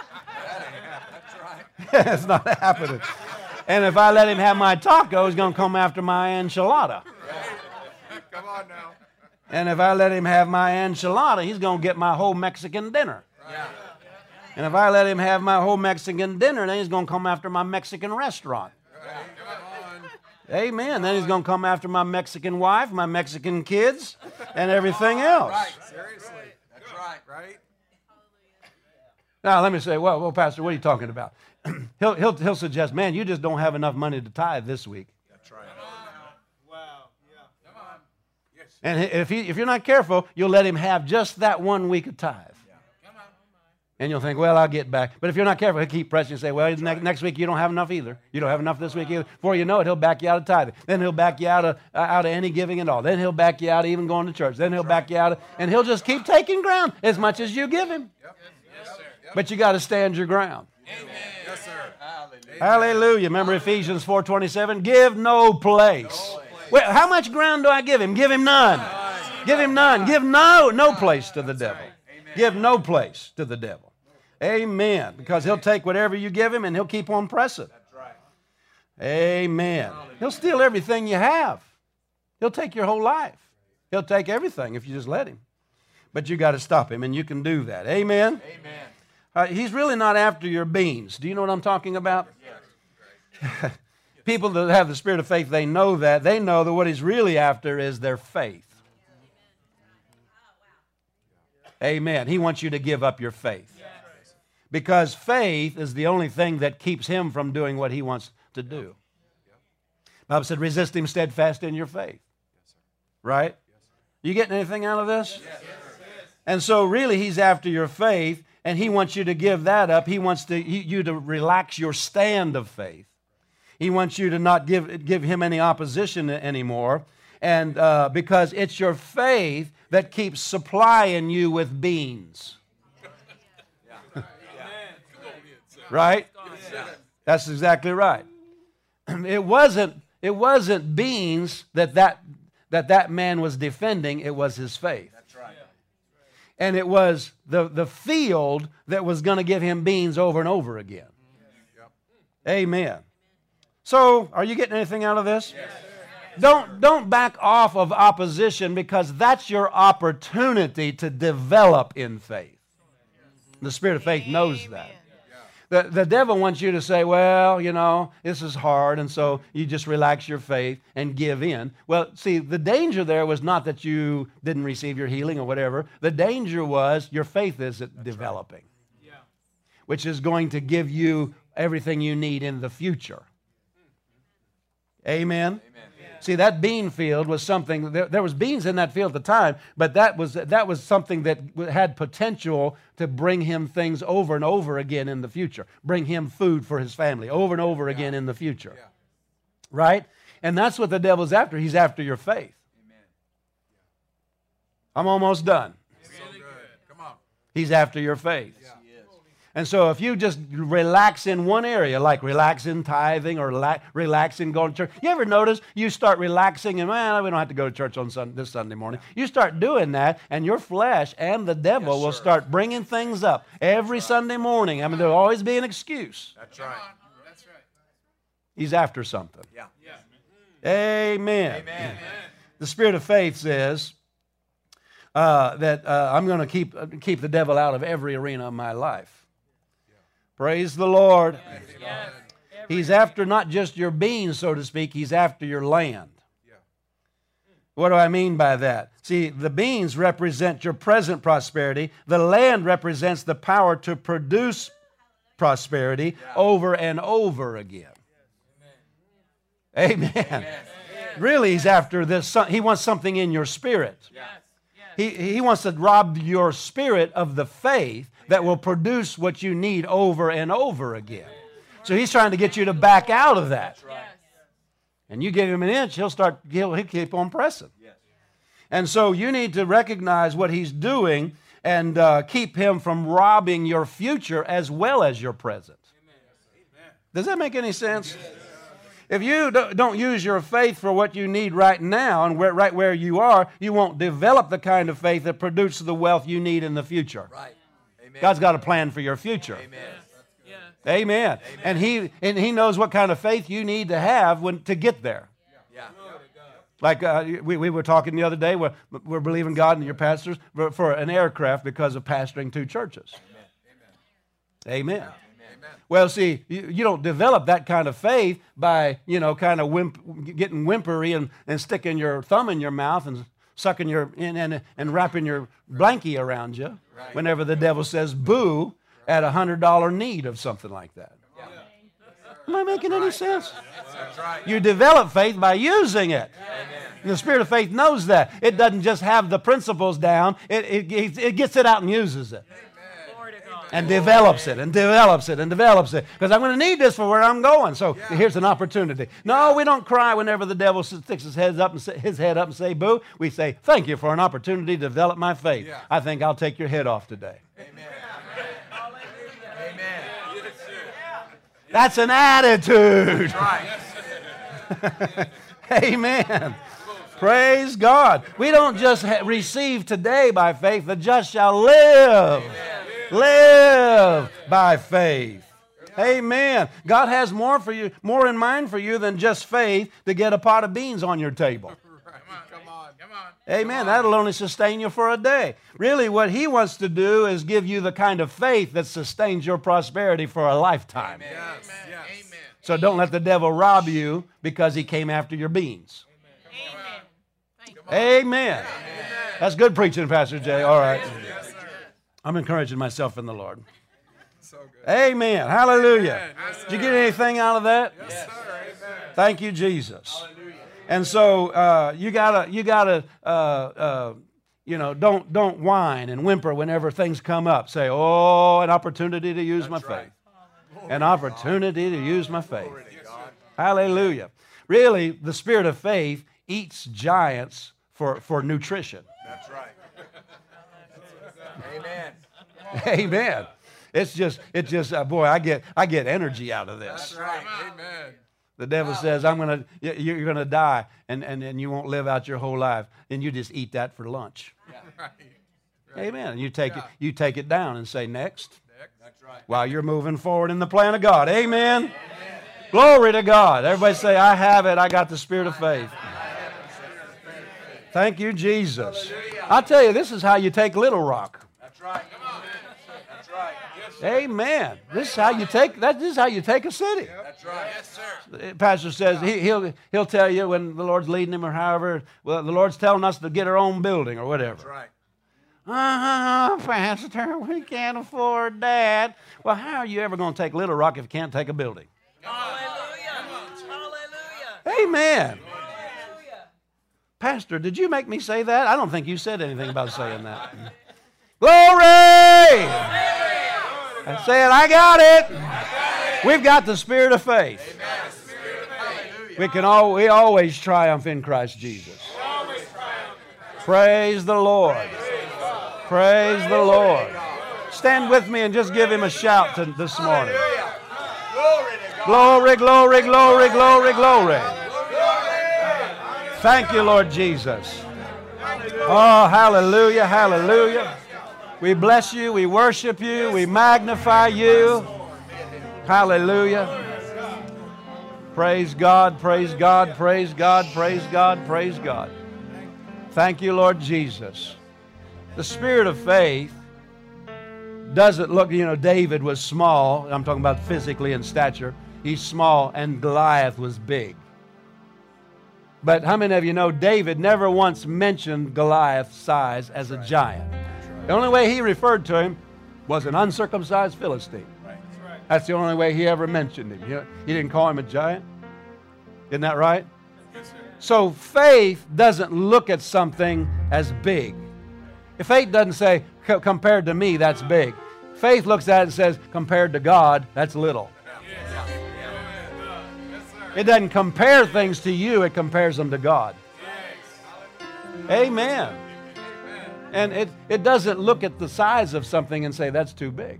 Speaker 2: That's right.
Speaker 1: It's not happening. And if I let him have my taco, he's going to come after my enchilada.
Speaker 2: Come on now.
Speaker 1: And if I let him have my enchilada, he's going to get my whole Mexican dinner.
Speaker 2: Yeah.
Speaker 1: And if I let him have my whole Mexican dinner, then he's going to come after my Mexican restaurant.
Speaker 2: Right. Come on.
Speaker 1: Amen. Then he's going to come after my Mexican wife, my Mexican kids, and everything else.
Speaker 2: Right. Seriously. That's right. Right.
Speaker 1: Now, let me say, well, well, Pastor, what are you talking about? he'll, he'll, he'll suggest, man, you just don't have enough money to tithe this week.
Speaker 2: That's right. Wow. Yeah. Come on. Yes,
Speaker 1: And if, he, if you're not careful, you'll let him have just that one week of tithe. And you'll think, well, I'll get back. But if you're not careful, he'll keep pressing and say, well, ne- next week you don't have enough either. You don't have enough this week either. Before you know it, he'll back you out of tithing. Then he'll back you out of, uh, out of any giving at all. Then he'll back you out of even going to church. Then he'll back you out of, and he'll just keep taking ground as much as you give him.
Speaker 2: Yep. Yes, sir. Yep.
Speaker 1: But you got to stand your ground.
Speaker 2: Amen. Yes, sir. Hallelujah.
Speaker 1: Hallelujah. Remember Ephesians four twenty-seven? Give no place. No place. Well, how much ground do I give him? Give him none. none. Give him none. Give no, no place to the devil. Give no place to the devil. Amen. Because he'll take whatever you give him and he'll keep on pressing.
Speaker 2: That's right.
Speaker 1: Amen. He'll steal everything you have. He'll take your whole life. He'll take everything if you just let him. But you got to stop him, and you can do that. Amen.
Speaker 2: Amen.
Speaker 1: Uh, he's really not after your beans. Do you know what I'm talking about?
Speaker 2: Yes.
Speaker 1: People that have the spirit of faith, they know that. They know that what he's really after is their faith. Amen. He wants you to give up your faith. Because faith is the only thing that keeps him from doing what he wants to do. The Bible said, resist him steadfast in your faith. Right? You getting anything out of this? And so really he's after your faith, and he wants you to give that up. He wants to, he, you to relax your stand of faith. He wants you to not give, give him any opposition anymore. And uh, because it's your faith that keeps supplying you with beans. Right? That's exactly right. It wasn't, it wasn't beans that that, that that man was defending. It was his faith.
Speaker 2: That's right.
Speaker 1: And it was the, the field that was going to give him beans over and over again.
Speaker 2: Yep.
Speaker 1: Amen. So, are you getting anything out of this?
Speaker 2: Yes.
Speaker 1: Don't, don't back off of opposition, because that's your opportunity to develop in faith. The spirit of faith knows that. The, the devil wants you to say, well, you know, this is hard, and so you just relax your faith and give in. Well, see, the danger there was not that you didn't receive your healing or whatever. The danger was your faith isn't developing, right. Yeah. Which is going to give you everything you need in the future. Amen? Amen. See, that bean field was something, there, there was beans in that field at the time, but that was, that was something that had potential to bring him things over and over again in the future. Bring him food for his family over and over yeah. again in the future. Yeah. Right? And that's what the devil's after. He's after your faith. Amen. I'm almost done.
Speaker 2: So good. Come on.
Speaker 1: He's after your faith. Yeah. And so if you just relax in one area, like relax in tithing or la- relax in going to church. You ever notice you start relaxing and, well, we don't have to go to church on sun- this Sunday morning. You start doing that, and your flesh and the devil yes, will start bringing things up every right. Sunday morning. I mean, there'll always be an excuse.
Speaker 2: That's right. That's right.
Speaker 1: He's after something.
Speaker 2: Yeah.
Speaker 1: yeah. Amen.
Speaker 2: Amen.
Speaker 1: The spirit of faith says uh, that uh, I'm going to keep, uh, keep the devil out of every arena of my life. Praise the Lord.
Speaker 3: Yes.
Speaker 1: He's after not just your beans, so to speak. He's after your land.
Speaker 2: Yeah.
Speaker 1: What do I mean by that? See, the beans represent your present prosperity. The land represents the power to produce prosperity yeah. over and over again. Amen. Amen. Amen. Really, he's after this. He wants something in your spirit.
Speaker 3: Yes.
Speaker 1: He, he wants to rob your spirit of the faith that will produce what you need over and over again. So he's trying to get you to back out of that. And you give him an inch, he'll start, he'll, he'll keep on pressing. And so you need to recognize what he's doing and uh, keep him from robbing your future as well as your present. Does that make any sense? If you don't use your faith for what you need right now and where, right where you are, you won't develop the kind of faith that produces the wealth you need in the future.
Speaker 2: Right. Amen.
Speaker 1: God's got a plan for your future.
Speaker 2: Amen.
Speaker 3: Yeah.
Speaker 1: Amen. Amen. And he and he knows what kind of faith you need to have when to get there.
Speaker 2: Yeah.
Speaker 1: Like uh, we, we were talking the other day, we're, we're believing God and your pastors for, for an aircraft because of pastoring two churches. Amen. Amen. Well, see, you, you don't develop that kind of faith by, you know, kind of wimp, getting whimpery and, and sticking your thumb in your mouth and sucking your, in, and, and wrapping your blankie around you right. whenever the devil says boo at a one hundred dollars need of something like that. Yeah. Am I making any sense?
Speaker 2: That's right.
Speaker 1: You develop faith by using it.
Speaker 2: Amen.
Speaker 1: And the spirit of faith knows that. It doesn't just have the principles down. It, it, it gets it out and uses it. And develops it, and develops it, and develops it. Because I'm going to need this for where I'm going. So yeah. Here's an opportunity. No, we don't cry whenever the devil sticks his head up and say, his head up and say, boo. We say, thank you for an opportunity to develop my faith. Yeah. I think I'll take your head off today.
Speaker 2: Amen. Amen.
Speaker 1: That's an attitude.
Speaker 2: That's right.
Speaker 1: Amen. Praise God. We don't just ha- receive today by faith. The just shall live. Amen. Live by faith. Amen. God has more for you, more in mind for you than just faith to get a pot of beans on your table.
Speaker 2: Come on, come on.
Speaker 1: Amen. That'll only sustain you for a day. Really, what He wants to do is give you the kind of faith that sustains your prosperity for a lifetime.
Speaker 2: Amen. Yes. Yes. Amen.
Speaker 1: So don't let the devil rob you because he came after your beans. Amen. Amen. That's good preaching, Pastor Jay. All right. I'm encouraging myself in the Lord.
Speaker 2: So good.
Speaker 1: Amen. Hallelujah.
Speaker 2: Yes,
Speaker 1: Did you get anything out of that?
Speaker 2: Yes, sir. Amen.
Speaker 1: Thank you, Jesus.
Speaker 2: Hallelujah.
Speaker 1: And so uh, you gotta, you gotta, uh, uh, you know, don't don't whine and whimper whenever things come up. Say, "Oh, an opportunity to use
Speaker 2: That's
Speaker 1: my
Speaker 2: right.
Speaker 1: faith. An opportunity to use my faith."
Speaker 2: Yes,
Speaker 1: Hallelujah. Really, the spirit of faith eats giants for for nutrition.
Speaker 2: That's right. Amen.
Speaker 1: Amen. It's just, it's just, uh, boy, I get, I get energy out of this.
Speaker 2: That's right. Amen.
Speaker 1: The devil says, "I'm gonna, you're gonna die, and, and and you won't live out your whole life," and you just eat that for lunch.
Speaker 2: Yeah. Right. Right.
Speaker 1: Amen. And you take it, you take it down and say, "Next."
Speaker 2: That's right.
Speaker 1: While you're moving forward in the plan of God. Amen. Amen. Glory to God. Everybody say, "I have it. I got the spirit of faith." Thank you, Jesus. I tell you, this is how you take Little Rock.
Speaker 2: That's right. Come on. That's right. Yes, sir.
Speaker 1: Amen. This is how you take that. This is how you take a city.
Speaker 2: That's right. Yes, sir.
Speaker 1: The pastor says he, he'll he'll tell you when the Lord's leading him or however. Well, the Lord's telling us to get our own building or whatever.
Speaker 2: That's right.
Speaker 1: Uh-huh, Pastor, we can't afford that. Well, how are you ever going to take Little Rock if you can't take a building?
Speaker 3: Hallelujah. Hallelujah.
Speaker 1: Amen.
Speaker 3: Hallelujah.
Speaker 1: Pastor, did you make me say that? I don't think you said anything about saying that. Glory! I said, I got it. We've got the spirit of faith. We can all, we always triumph in Christ Jesus. Praise the Lord. Praise the Lord. Stand with me and just give Him a shout to, this morning. Glory, glory, glory, glory, glory. Thank you, Lord Jesus. Oh, hallelujah, hallelujah. We bless you, we worship you, we magnify you. Hallelujah. Praise God, praise God, praise God, praise God, praise God. Thank you, Lord Jesus. The spirit of faith doesn't look, you know, David was small. I'm talking about physically in stature. He's small, and Goliath was big. But how many of you know David never once mentioned Goliath's size as a giant? The only way he referred to him was an uncircumcised Philistine. That's the only way he ever mentioned him. He didn't call him a giant. Isn't that right? So faith doesn't look at something as big. If faith doesn't say, compared to me, that's big. Faith looks at it and says, compared to God, that's little. It doesn't compare things to you, it compares them to God. Amen. And it, it doesn't look at the size of something and say, that's too big.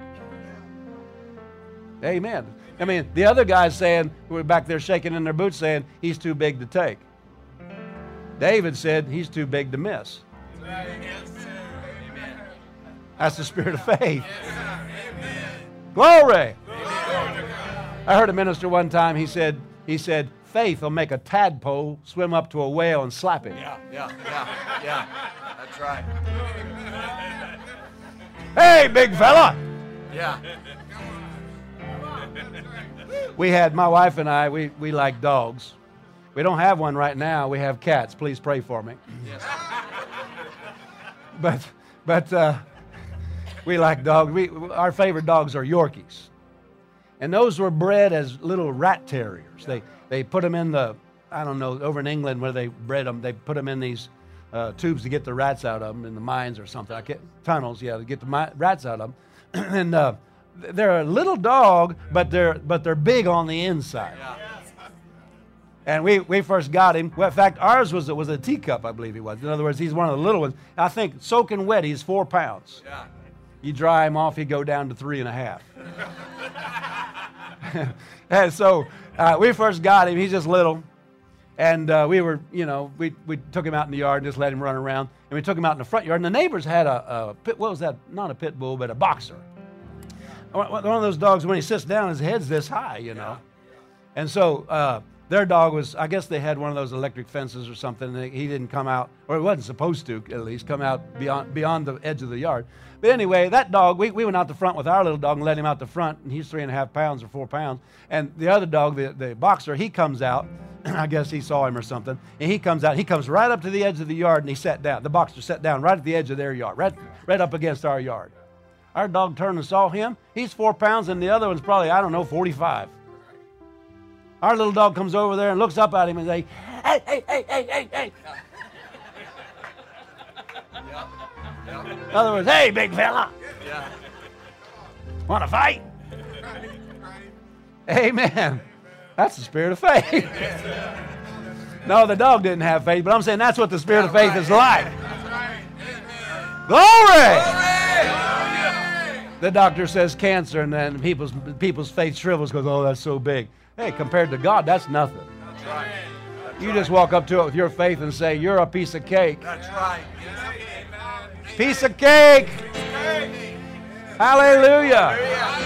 Speaker 1: Amen. I mean, the other guy's saying, who were back there shaking in their boots saying, he's too big to take. David said, he's too big to miss. That's the spirit of faith. Glory. I heard a minister one time, he said, he said, faith will make a tadpole swim up to a whale and slap him.
Speaker 2: Yeah, yeah, yeah, yeah. That's right.
Speaker 1: Hey, big fella.
Speaker 2: Yeah.
Speaker 1: We had, my wife and I, we, we like dogs. We don't have one right now. We have cats. Please pray for me.
Speaker 2: Yes.
Speaker 1: But, but uh, we like dogs. We, our favorite dogs are Yorkies. And those were bred as little rat terriers. They, they put them in the I don't know, over in England where they bred them, they put them in these uh, tubes to get the rats out of them in the mines or something. I can't, tunnels, yeah, to get the mi- rats out of them. And uh, they're a little dog, but they're but they're big on the inside.
Speaker 2: Yeah.
Speaker 1: And we, we first got him. Well, in fact, ours was was a teacup, I believe he was. In other words, he's one of the little ones. I think soaking wet, he's four pounds.
Speaker 2: Yeah.
Speaker 1: You dry him off, he'd go down to three and a half. And so uh, we first got him. He's just little. And uh, we were, you know, we, we took him out in the yard and just let him run around. And we took him out in the front yard. And the neighbors had a, a pit, what was that? Not a pit bull, but a boxer. One of those dogs, when he sits down, his head's this high, you know. And so uh, their dog was, I guess they had one of those electric fences or something. And he didn't come out, or he wasn't supposed to, at least, come out beyond beyond the edge of the yard. But anyway, that dog, we, we went out the front with our little dog and let him out the front. And he's three and a half pounds or four pounds. And the other dog, the, the boxer, he comes out. I guess he saw him or something. And he comes out. He comes right up to the edge of the yard and he sat down. The boxer sat down right at the edge of their yard, right, right up against our yard. Our dog turned and saw him. He's four pounds and the other one's probably, I don't know, forty-five. Our little dog comes over there and looks up at him and says, hey, hey, hey, hey, hey, hey.
Speaker 2: Yeah. Yeah.
Speaker 1: In other words, hey, big fella.
Speaker 2: Yeah.
Speaker 1: Want to fight? Amen. That's the spirit of faith. No, the dog didn't have faith, but I'm saying that's what the spirit of faith is like. Glory! The doctor says cancer, and then people's people's faith shrivels because, oh, that's so big. Hey, compared to God, that's nothing.
Speaker 2: That's right. That's
Speaker 1: You
Speaker 2: right.
Speaker 1: just walk up to it with your faith and say, you're a piece of cake.
Speaker 2: That's right.
Speaker 1: Piece of cake. Hallelujah.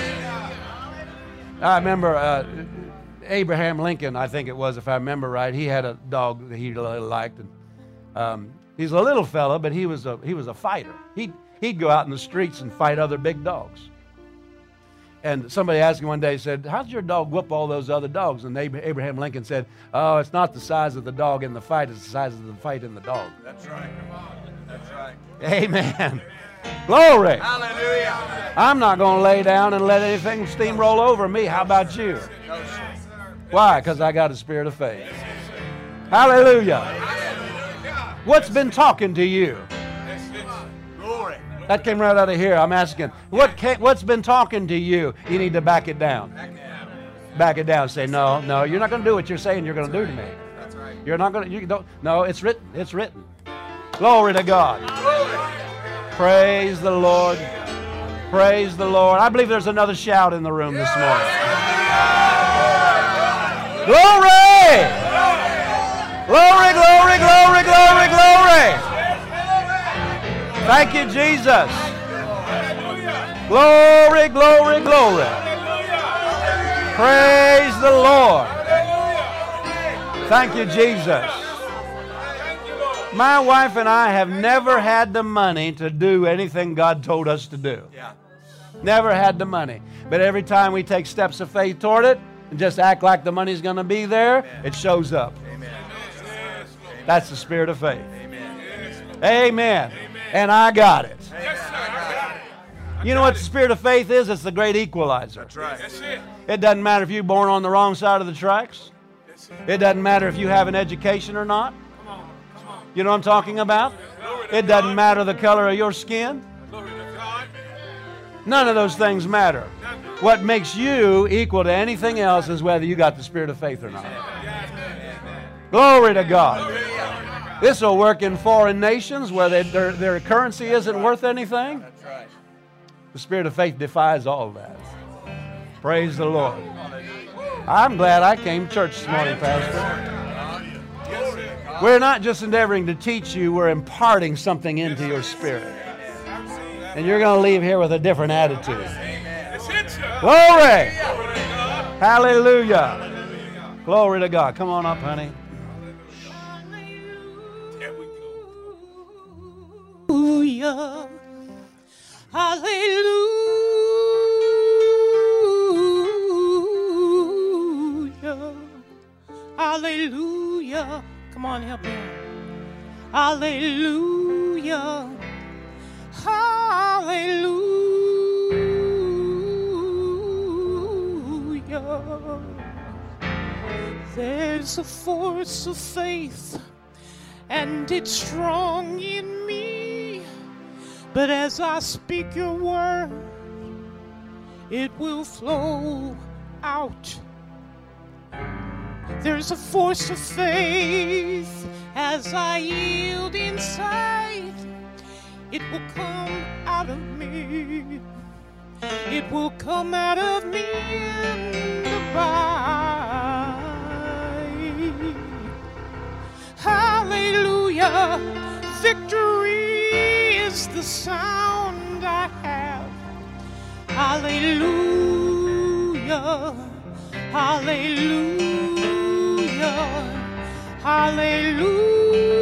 Speaker 1: I remember uh, Abraham Lincoln, I think it was, if I remember right. He had a dog that he really liked. And, um, he's a little fella, but he was a he was a fighter. He'd, he'd go out in the streets and fight other big dogs. And somebody asked him one day, said, how'd your dog whoop all those other dogs? And Abraham Lincoln said, oh, it's not the size of the dog in the fight, it's the size of the fight in the dog.
Speaker 2: That's right. That's right.
Speaker 1: Amen. Glory.
Speaker 2: Hallelujah.
Speaker 1: I'm not going to lay down and let anything steamroll over me. How about you?
Speaker 2: No, sir.
Speaker 1: Why? Because I got a spirit of faith. Hallelujah. What's been talking to you?
Speaker 2: Glory.
Speaker 1: That came right out of here. I'm asking, what came, what's been talking to you? You need to back it down. Back it down. Say, no, no, you're not going to do what you're saying you're going to do to me.
Speaker 2: That's right.
Speaker 1: You're not going to, you don't, no, it's written. It's written. Glory to God. Praise the Lord. Praise the Lord. I believe there's another shout in the room this morning. Glory! Glory, glory, glory, glory, glory. Thank you, Jesus. Glory, glory, glory. Praise the Lord. Thank you, Jesus. My wife and I have never had the money to do anything God told us to do.
Speaker 2: Yeah.
Speaker 1: Never had the money. But every time we take steps of faith toward it and just act like the money's going to be there, it shows up.
Speaker 2: Amen.
Speaker 1: That's the spirit of faith.
Speaker 2: Amen.
Speaker 1: Amen. And I got it.
Speaker 2: Amen. I got it.
Speaker 1: You know what the spirit of faith is? It's the great equalizer.
Speaker 2: That's right. That's it.
Speaker 1: It doesn't matter if you're born on the wrong side of the tracks. It doesn't matter if you have an education or not. You know what I'm talking about? It doesn't matter the color of your skin. None of those things matter. What makes you equal to anything else is whether you got the spirit of faith or not. Glory to God. This will work in foreign nations where they, their, their currency isn't worth anything.
Speaker 2: That's right.
Speaker 1: The spirit of faith defies all that. Praise the Lord. I'm glad I came to church this morning, Pastor. We're not just endeavoring to teach you, we're imparting something into your spirit. And you're going to leave here with a different attitude. Glory! Hallelujah! Glory to God. Come on up, honey.
Speaker 4: Hallelujah. Hallelujah. Hallelujah. Come on, help me. Hallelujah. Hallelujah. There There's a force of faith, and it's strong in me. But as I speak your word, it will flow out. There's a force of faith as I yield inside. It will come out of me. It will come out of me and abide. Hallelujah. Victory is the sound I have. Hallelujah. Hallelujah. Hallelujah.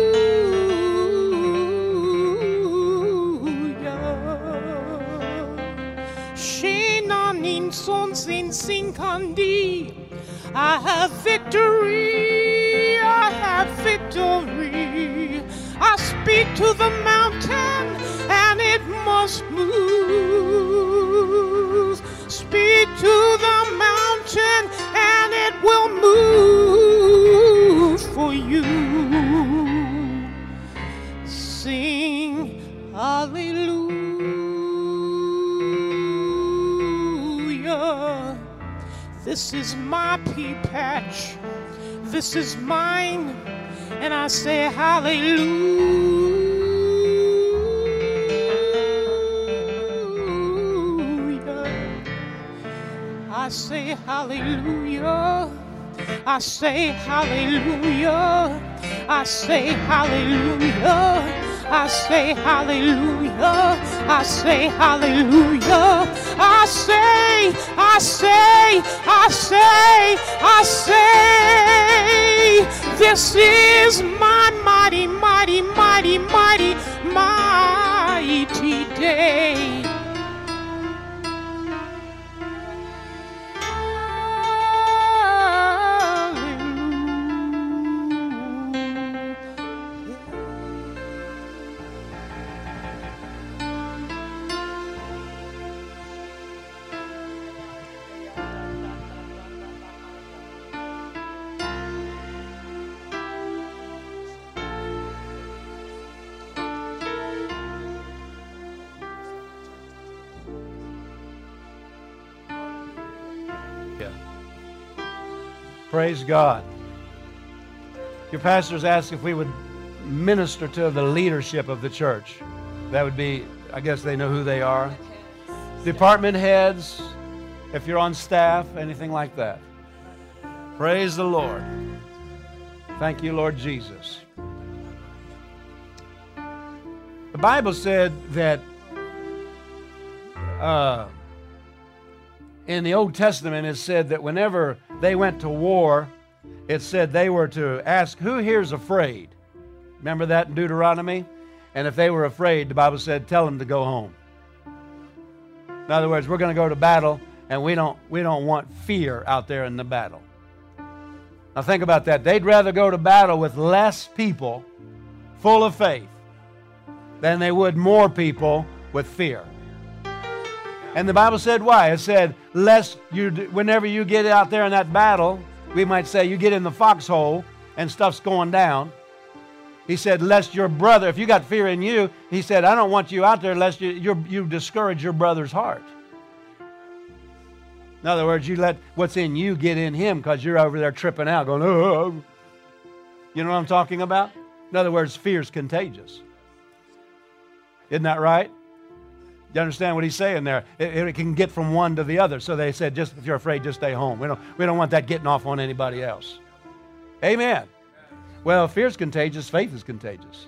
Speaker 4: Shenanin sonsin sinkandi. I have victory. I have victory. I speak to the mountain and it must move. Speak to the mountain and it will move for you. Sing hallelujah. This is my pea patch. This is mine. And I say hallelujah. I say hallelujah. I say hallelujah. I say hallelujah. I say hallelujah. I say hallelujah. I say, I say, I say, I say, this is my mighty, mighty, mighty, mighty, mighty day.
Speaker 1: Praise God. Your pastors asked if we would minister to the leadership of the church. That would be, I guess they know who they are. Department heads, if you're on staff, anything like that. Praise the Lord. Thank you, Lord Jesus. The Bible said that uh, in the Old Testament, it said that whenever they went to war, it said they were to ask, who here's afraid? Remember that in Deuteronomy? And if they were afraid, the Bible said, tell them to go home. In other words, we're going to go to battle, and we don't, we don't want fear out there in the battle. Now think about that. They'd rather go to battle with less people full of faith than they would more people with fear. And the Bible said why? It said, lest you, whenever you get out there in that battle, we might say you get in the foxhole and stuff's going down. He said, lest your brother, if you got fear in you, he said, I don't want you out there lest you, you, you discourage your brother's heart. In other words, you let what's in you get in him because you're over there tripping out going, oh. You know what I'm talking about? In other words, fear's contagious. Isn't that right? You understand what he's saying there? It, it can get from one to the other. So they said, just if you're afraid, just stay home. We don't, we don't want that getting off on anybody else. Amen. Well, fear's contagious. Faith is contagious.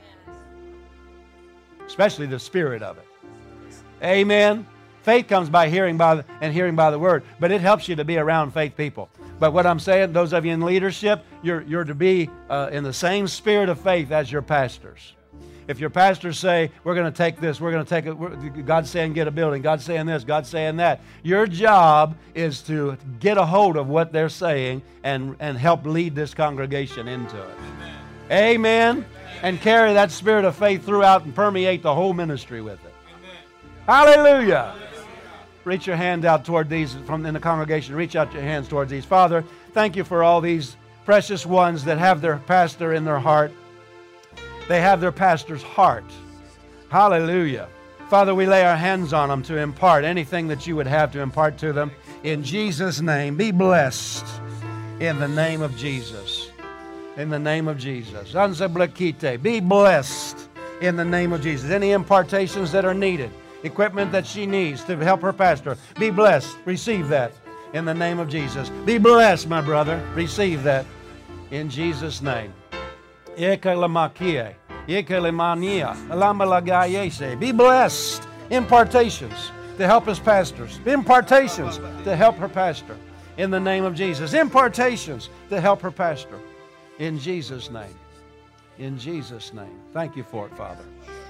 Speaker 1: Especially the spirit of it. Amen. Faith comes by hearing by the, and hearing by the word. But it helps you to be around faith people. But what I'm saying, those of you in leadership, you're, you're to be uh, in the same spirit of faith as your pastors. If your pastors say, we're going to take this, we're going to take it, God's saying get a building, God's saying this, God's saying that, your job is to get a hold of what they're saying and, and help lead this congregation into it. Amen. Amen. And carry that spirit of faith throughout and permeate the whole ministry with it. Amen. Hallelujah. Reach your hand out toward these from in the congregation. Reach out your hands towards these. Father, thank you for all these precious ones that have their pastor in their heart. They have their pastor's heart. Hallelujah. Father, we lay our hands on them to impart anything that you would have to impart to them. In Jesus' name, be blessed. In the name of Jesus. In the name of Jesus. Be blessed. In the name of Jesus. Any impartations that are needed, equipment that she needs to help her pastor, be blessed. Receive that. In the name of Jesus. Be blessed, my brother. Receive that. In Jesus' name. Be blessed. Impartations to help his pastors. Impartations to help her pastor. In the name of Jesus. Impartations to help her pastor. In Jesus' name. In Jesus' name. Thank you for it, Father.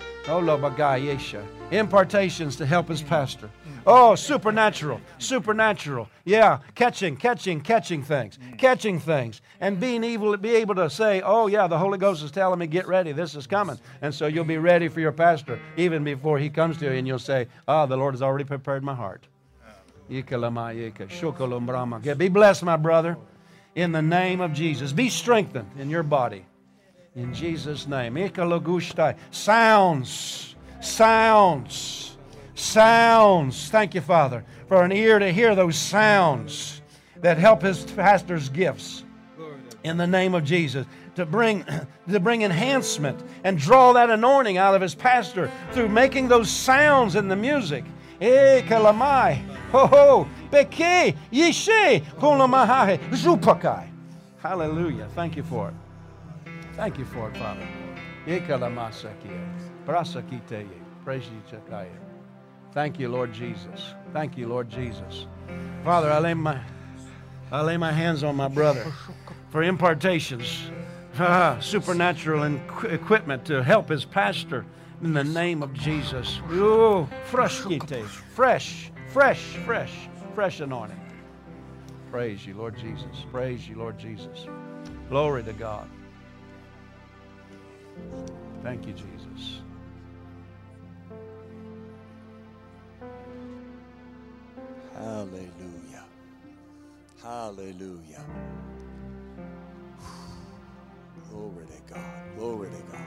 Speaker 1: Impartations to help his pastor. Oh, supernatural, supernatural. Yeah, catching, catching, catching things, catching things. And being able to be able to say, oh yeah, the Holy Ghost is telling me, get ready, this is coming. And so you'll be ready for your pastor even before he comes to you, and you'll say, ah, oh, the Lord has already prepared my heart. Be blessed, my brother, in the name of Jesus. Be strengthened in your body. In Jesus' name. Sounds, sounds, sounds. Thank you, Father, for an ear to hear those sounds that help his pastor's gifts. In the name of Jesus. To bring, to bring enhancement and draw that anointing out of his pastor through making those sounds in the music. Eh, kalamai, ho ho, beke, yeshe, kulamahai, zupakai. Hallelujah. Thank you for it. Thank you for it, Father. Thank you, Lord Jesus. Thank you, Lord Jesus. Father, I lay my, I lay my hands on my brother for impartations, ah, supernatural and equipment to help his pastor in the name of Jesus. Ooh, fresh, fresh, fresh, fresh, fresh anointing. Praise you, Lord Jesus. Praise you, Lord Jesus. Glory to God. Thank you, Jesus.
Speaker 5: Hallelujah. Hallelujah. Glory to God. Glory to God.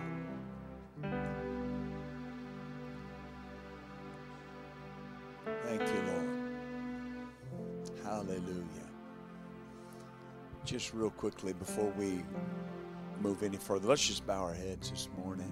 Speaker 5: Thank you, Lord. Hallelujah. Just real quickly before we move any further, let's just bow our heads this morning.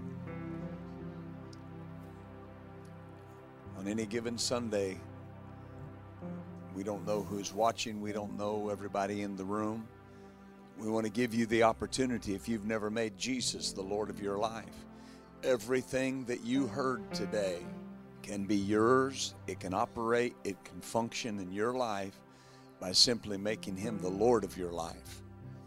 Speaker 5: On any given Sunday, we don't know who's watching. We don't know everybody in the room. We want to give you the opportunity, if you've never made Jesus the Lord of your life, everything that you heard today can be yours. It can operate. It can function in your life by simply making Him the Lord of your life.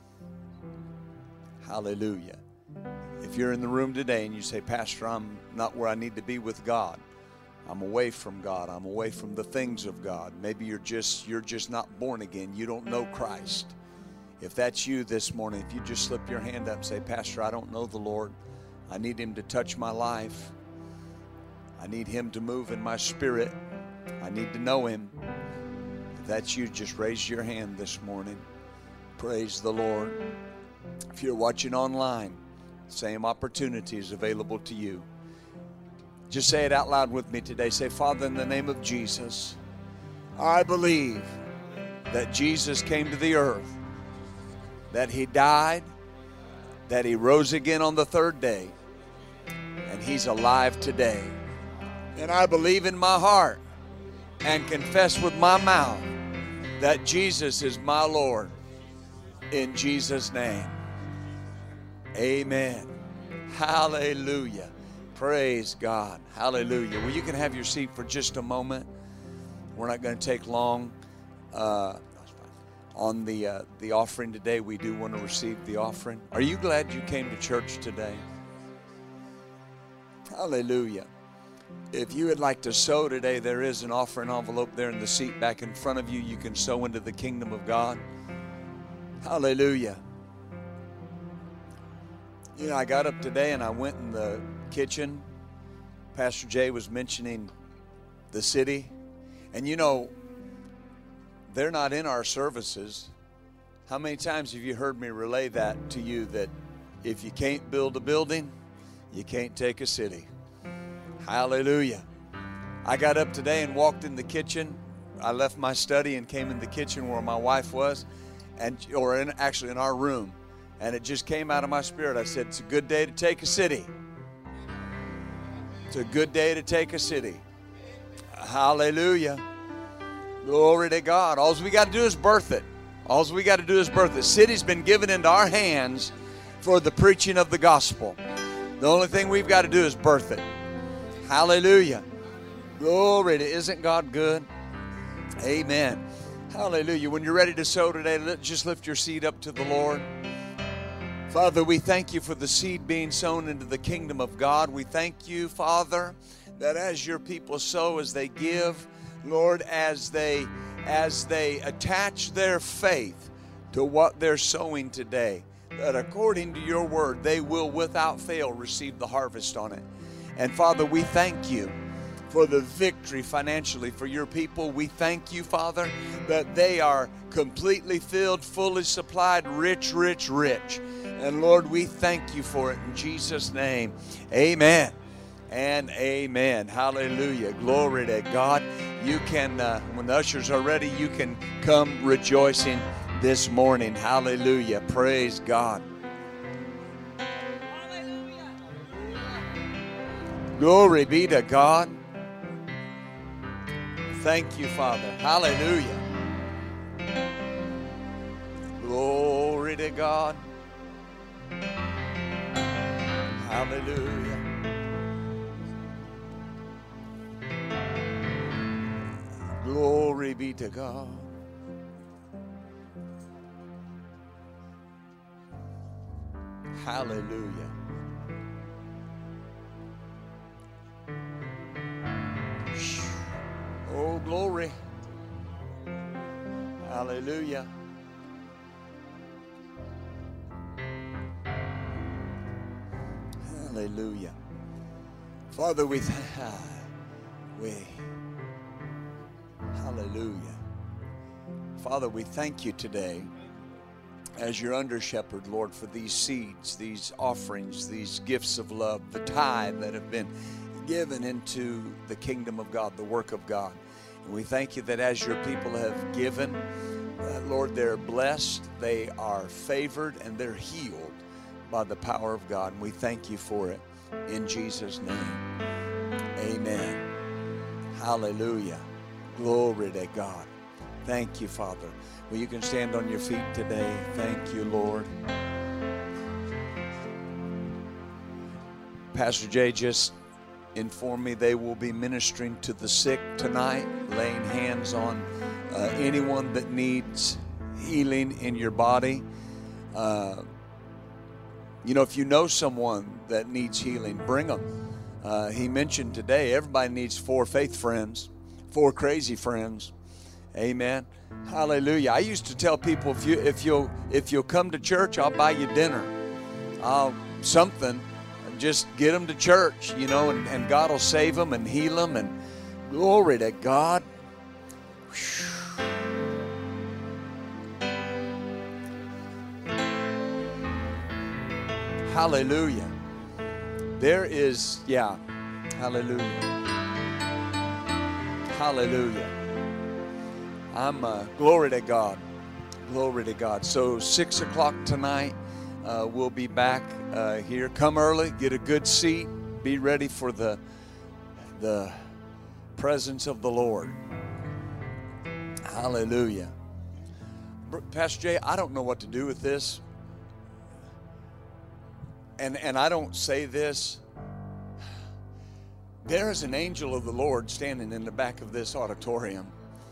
Speaker 5: Hallelujah. If you're in the room today and you say, Pastor, I'm not where I need to be with God. I'm away from God. I'm away from the things of God. Maybe you're just you're just not born again. You don't know Christ. If that's you this morning, if you just slip your hand up and say, Pastor, I don't know the Lord. I need Him to touch my life. I need Him to move in my spirit. I need to know Him. If that's you, just raise your hand this morning. Praise the Lord. If you're watching online, same opportunity is available to you. Just say it out loud with me today. Say, Father, in the name of Jesus, I believe that Jesus came to the earth, that He died, that He rose again on the third day, and He's alive today. And I believe in my heart and confess with my mouth that Jesus is my Lord. In Jesus' name, amen. Hallelujah. Praise God. Hallelujah. Well, you can have your seat for just a moment. We're not going to take long. Uh, on the uh, the offering today, we do want to receive the offering. Are you glad you came to church today? Hallelujah. If you would like to sow today, there is an offering envelope there in the seat back in front of you. You can sow into the kingdom of God. Hallelujah. You know, I got up today and I went in the kitchen. Pastor Jay was mentioning the city. And you know, they're not in our services. How many times have you heard me relay that to you, that if you can't build a building, you can't take a city? Hallelujah. I got up today and walked in the kitchen. I left my study and came in the kitchen where my wife was, and or in, actually in our room, and it just came out of my spirit. I said, it's a good day to take a city. It's a good day to take a city. Hallelujah. Glory to God. All we got to do is birth it. All we got to do is birth it. City's been given into our hands for the preaching of the gospel. The only thing we've got to do is birth it. Hallelujah. Glory to, isn't God good? Amen. Hallelujah. When you're ready to sow today, let, just lift your seed up to the Lord. Father, we thank you for the seed being sown into the kingdom of God. We thank you, Father, that as your people sow, as they give, Lord, as they as they attach their faith to what they're sowing today, that according to your word, they will without fail receive the harvest on it. And Father, we thank you for the victory financially for your people. We thank you, Father, that they are completely filled, fully supplied, rich, rich, rich. And Lord, we thank you for it in Jesus' name. Amen and amen. Hallelujah. Glory to God. You can, uh, when the ushers are ready, you can come rejoicing this morning. Hallelujah. Praise God.
Speaker 3: Hallelujah.
Speaker 5: Glory be to God. Thank you, Father. Hallelujah. Glory to God. Hallelujah. Glory be to God. Hallelujah. Oh, glory. Hallelujah. Hallelujah. Father, we, th- we, hallelujah. Father, we thank you today as your under shepherd, Lord, for these seeds, these offerings, these gifts of love, the tithe that have been given into the kingdom of God, the work of God. And we thank you that as your people have given, uh, Lord, they're blessed, they are favored, and they're healed by the power of God. And we thank you for it in Jesus' name. Amen. Hallelujah. Glory to God. Thank you, Father. Well, you can stand on your feet today. Thank you, Lord. Pastor Jay just informed me they will be ministering to the sick tonight, laying hands on uh, anyone that needs healing in your body. Uh, you know, if you know someone that needs healing, bring them. Uh, he mentioned today everybody needs four faith friends, four crazy friends. Amen. Hallelujah. I used to tell people, if you if you'll if you'll come to church, I'll buy you dinner. I'll something. Just get them to church, you know, and, and God will save them and heal them. And glory to God. Hallelujah. There is, yeah. Hallelujah. Hallelujah. I'm, uh, glory to God. Glory to God. So six o'clock tonight, uh, we'll be back uh, here. Come early, get a good seat, be ready for the, the presence of the Lord. Hallelujah. Pastor Jay, I don't know what to do with this. And, and I don't say this. There is an angel of the Lord standing in the back of this auditorium.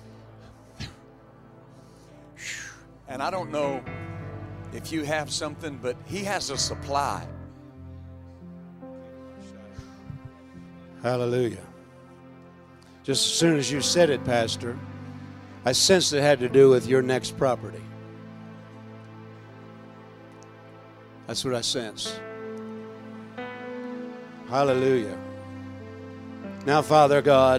Speaker 5: And I don't know if you have something, but he has a supply.
Speaker 1: Hallelujah. Just as soon as you said it, Pastor, I sensed it had to do with your next property. That's what I sense. Hallelujah. Now, Father God,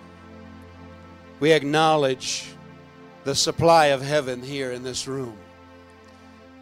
Speaker 1: we acknowledge the supply of heaven here in this room.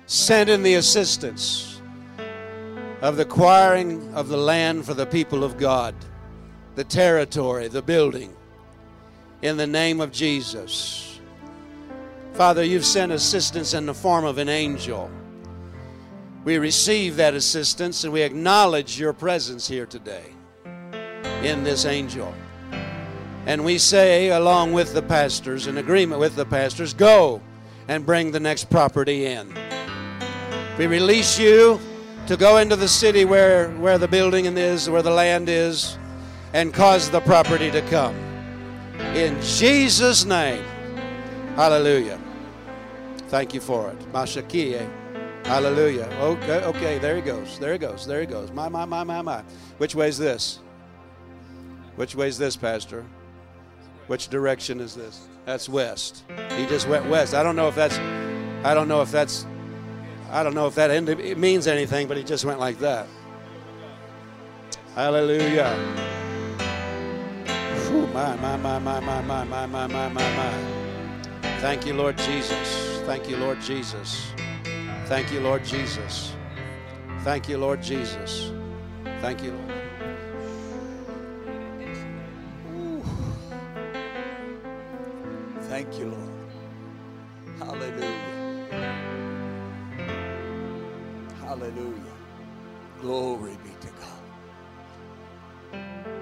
Speaker 1: send in the assistance of the acquiring of the land for the people of God, the territory, the building, in the name of Jesus. Father, you've sent assistance in the form of an angel. We receive that assistance and we acknowledge your presence here today in this angel. And we say, along with the pastors, in agreement with the pastors, go and bring the next property in. We release you to go into the city where, where the building is, where the land is, and cause the property to come. In Jesus' name. Hallelujah. Thank you for it. Mashakie. Hallelujah. Okay, okay, there he goes. There he goes. There he goes. My, my, my, my, my. Which way's this? Which way's this, Pastor? Which direction is this? That's west. He just went west. I don't know if that's, I don't know if that's, I don't know if that it means anything, but he just went like that. Hallelujah. Whew, my, my, my, my, my, my, my, my, my, my, my. Thank you, Lord Jesus. Thank you, Lord Jesus. Thank you, Lord Jesus. Thank you, Lord Jesus. Thank you, Lord.
Speaker 5: Thank you, Lord. Hallelujah. Hallelujah. Glory be to God.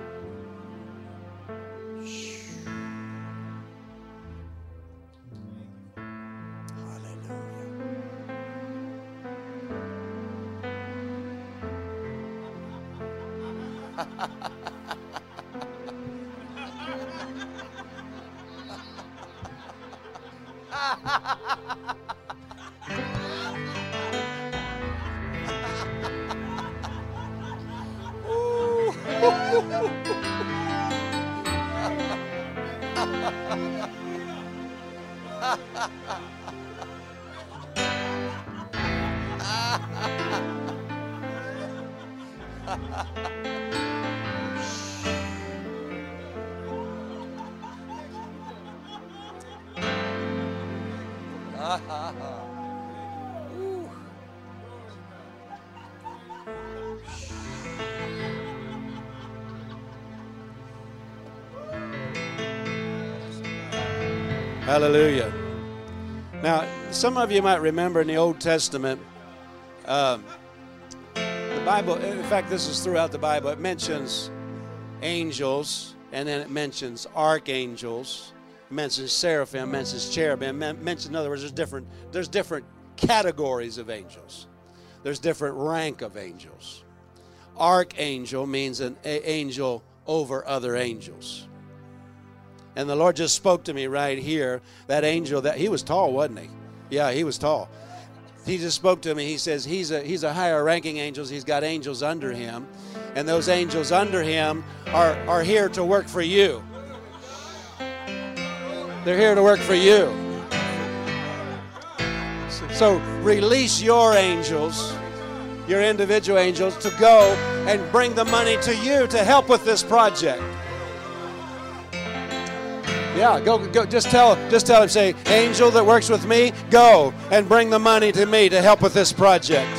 Speaker 5: Hallelujah.
Speaker 1: Hallelujah. Now, some of you might remember in the Old Testament, um, the Bible, in fact, this is throughout the Bible, it mentions angels, and then it mentions archangels, it mentions seraphim, it mentions cherubim, it mentions, in other words, there's different, there's different categories of angels. There's different rank of angels. Archangel means an a- angel over other angels. And the Lord just spoke to me right here. That angel, that he was tall, wasn't he? Yeah, he was tall. He just spoke to me. He says he's a he's a higher ranking angel. He's got angels under him. And those angels under him are, are here to work for you. They're here to work for you. So release your angels, your individual angels, to go and bring the money to you to help with this project. Yeah, go, go. Just tell, just tell him. Say, angel that works with me, go and bring the money to me to help with this project.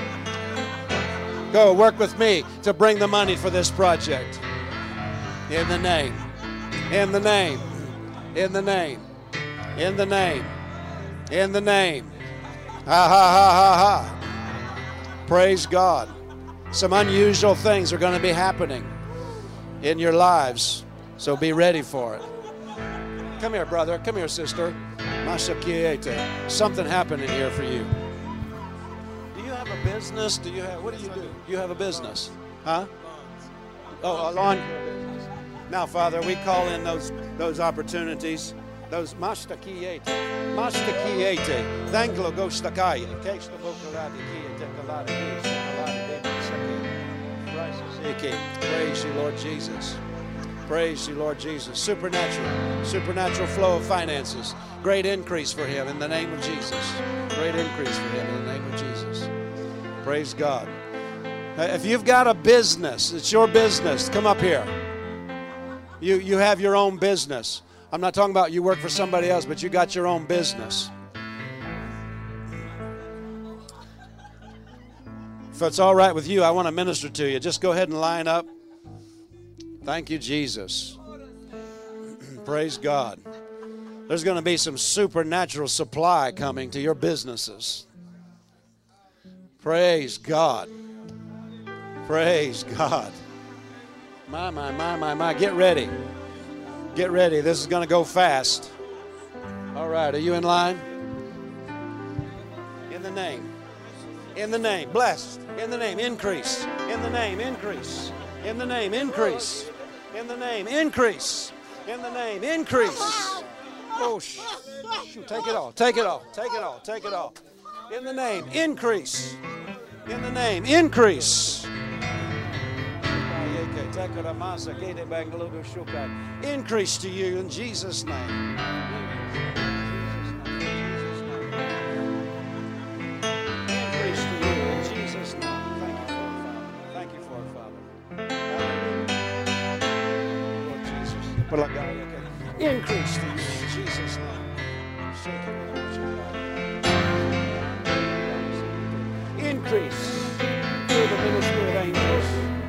Speaker 1: Go work with me to bring the money for this project. In the name, in the name, in the name, in the name, in the name. Ha ha ha ha ha. Praise God. Some unusual things are going to be happening in your lives, so be ready for it. Come here, brother. Come here, sister. Something happening here for you. Do you have a business? Do you have? What do you do? You have a business, huh? Oh, a lawn care business. Now, Father, we call in those those opportunities. Those mashtakiete, mashtakiete, thanglo gostakaya, keshta bokaradi kiete kaladi saki. Praise you, Lord Jesus. Praise you, Lord Jesus. Supernatural, supernatural flow of finances. Great increase for him in the name of Jesus. Great increase for him in the name of Jesus. Praise God. If you've got a business, it's your business, come up here. You, you have your own business. I'm not talking about you work for somebody else, but you got your own business. If it's all right with you, I want to minister to you. Just go ahead and line up. Thank you, Jesus. Praise God. There's going to be some supernatural supply coming to your businesses. Praise God. Praise God. My, my, my, my, my. Get ready. Get ready. This is going to go fast. All right. Are you in line? In the name. In the name. Blessed. In the name. Increase. In the name. Increase. In the name. Increase. In the name. Increase. In the name. Increase. Oh, sh- shoot. Take it all. Take it all. Take it all. Take it all. In the name. Increase. In the name. Increase. Increase to you in Jesus' name. Increase to you in Jesus' name. Thank you for it, Father. Thank you for it, Father. Lord Jesus. Increase to you in Jesus' name. Increase through the ministry of angels.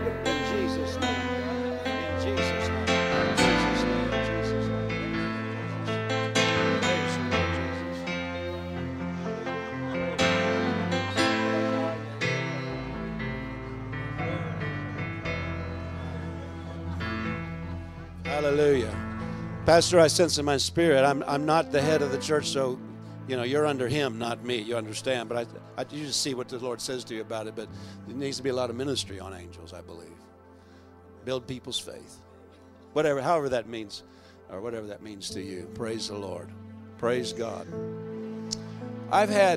Speaker 1: Hallelujah. Pastor, I sense in my spirit, I'm I'm not the head of the church, so, you know, you're under him, not me. You understand? But I, I you just see what the Lord says to you about it. But there needs to be a lot of ministry on angels, I believe. Build people's faith. Whatever, however that means, or whatever that means to you. Praise the Lord. Praise God. I've had,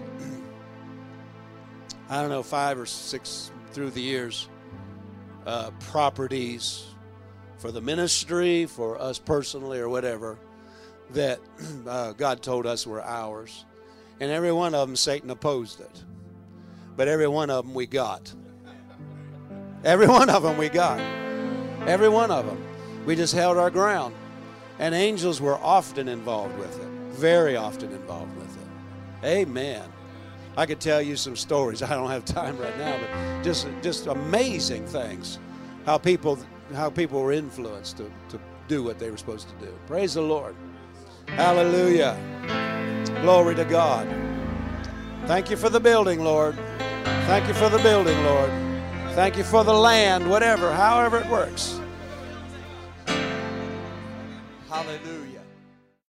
Speaker 1: I don't know, five or six through the years, uh, properties for the ministry, for us personally or whatever, that uh, God told us were ours. And every one of them, Satan opposed it. But every one of them we got. Every one of them we got. Every one of them. We just held our ground. And angels were often involved with it. Very often involved with it. Amen. I could tell you some stories. I don't have time right now, but just, just amazing things. How people... how people were influenced to, to do what they were supposed to do. Praise the Lord. Hallelujah. Glory to God. Thank you for the building, Lord. Thank you for the building, Lord. Thank you for the land, whatever, however it works.
Speaker 5: Hallelujah.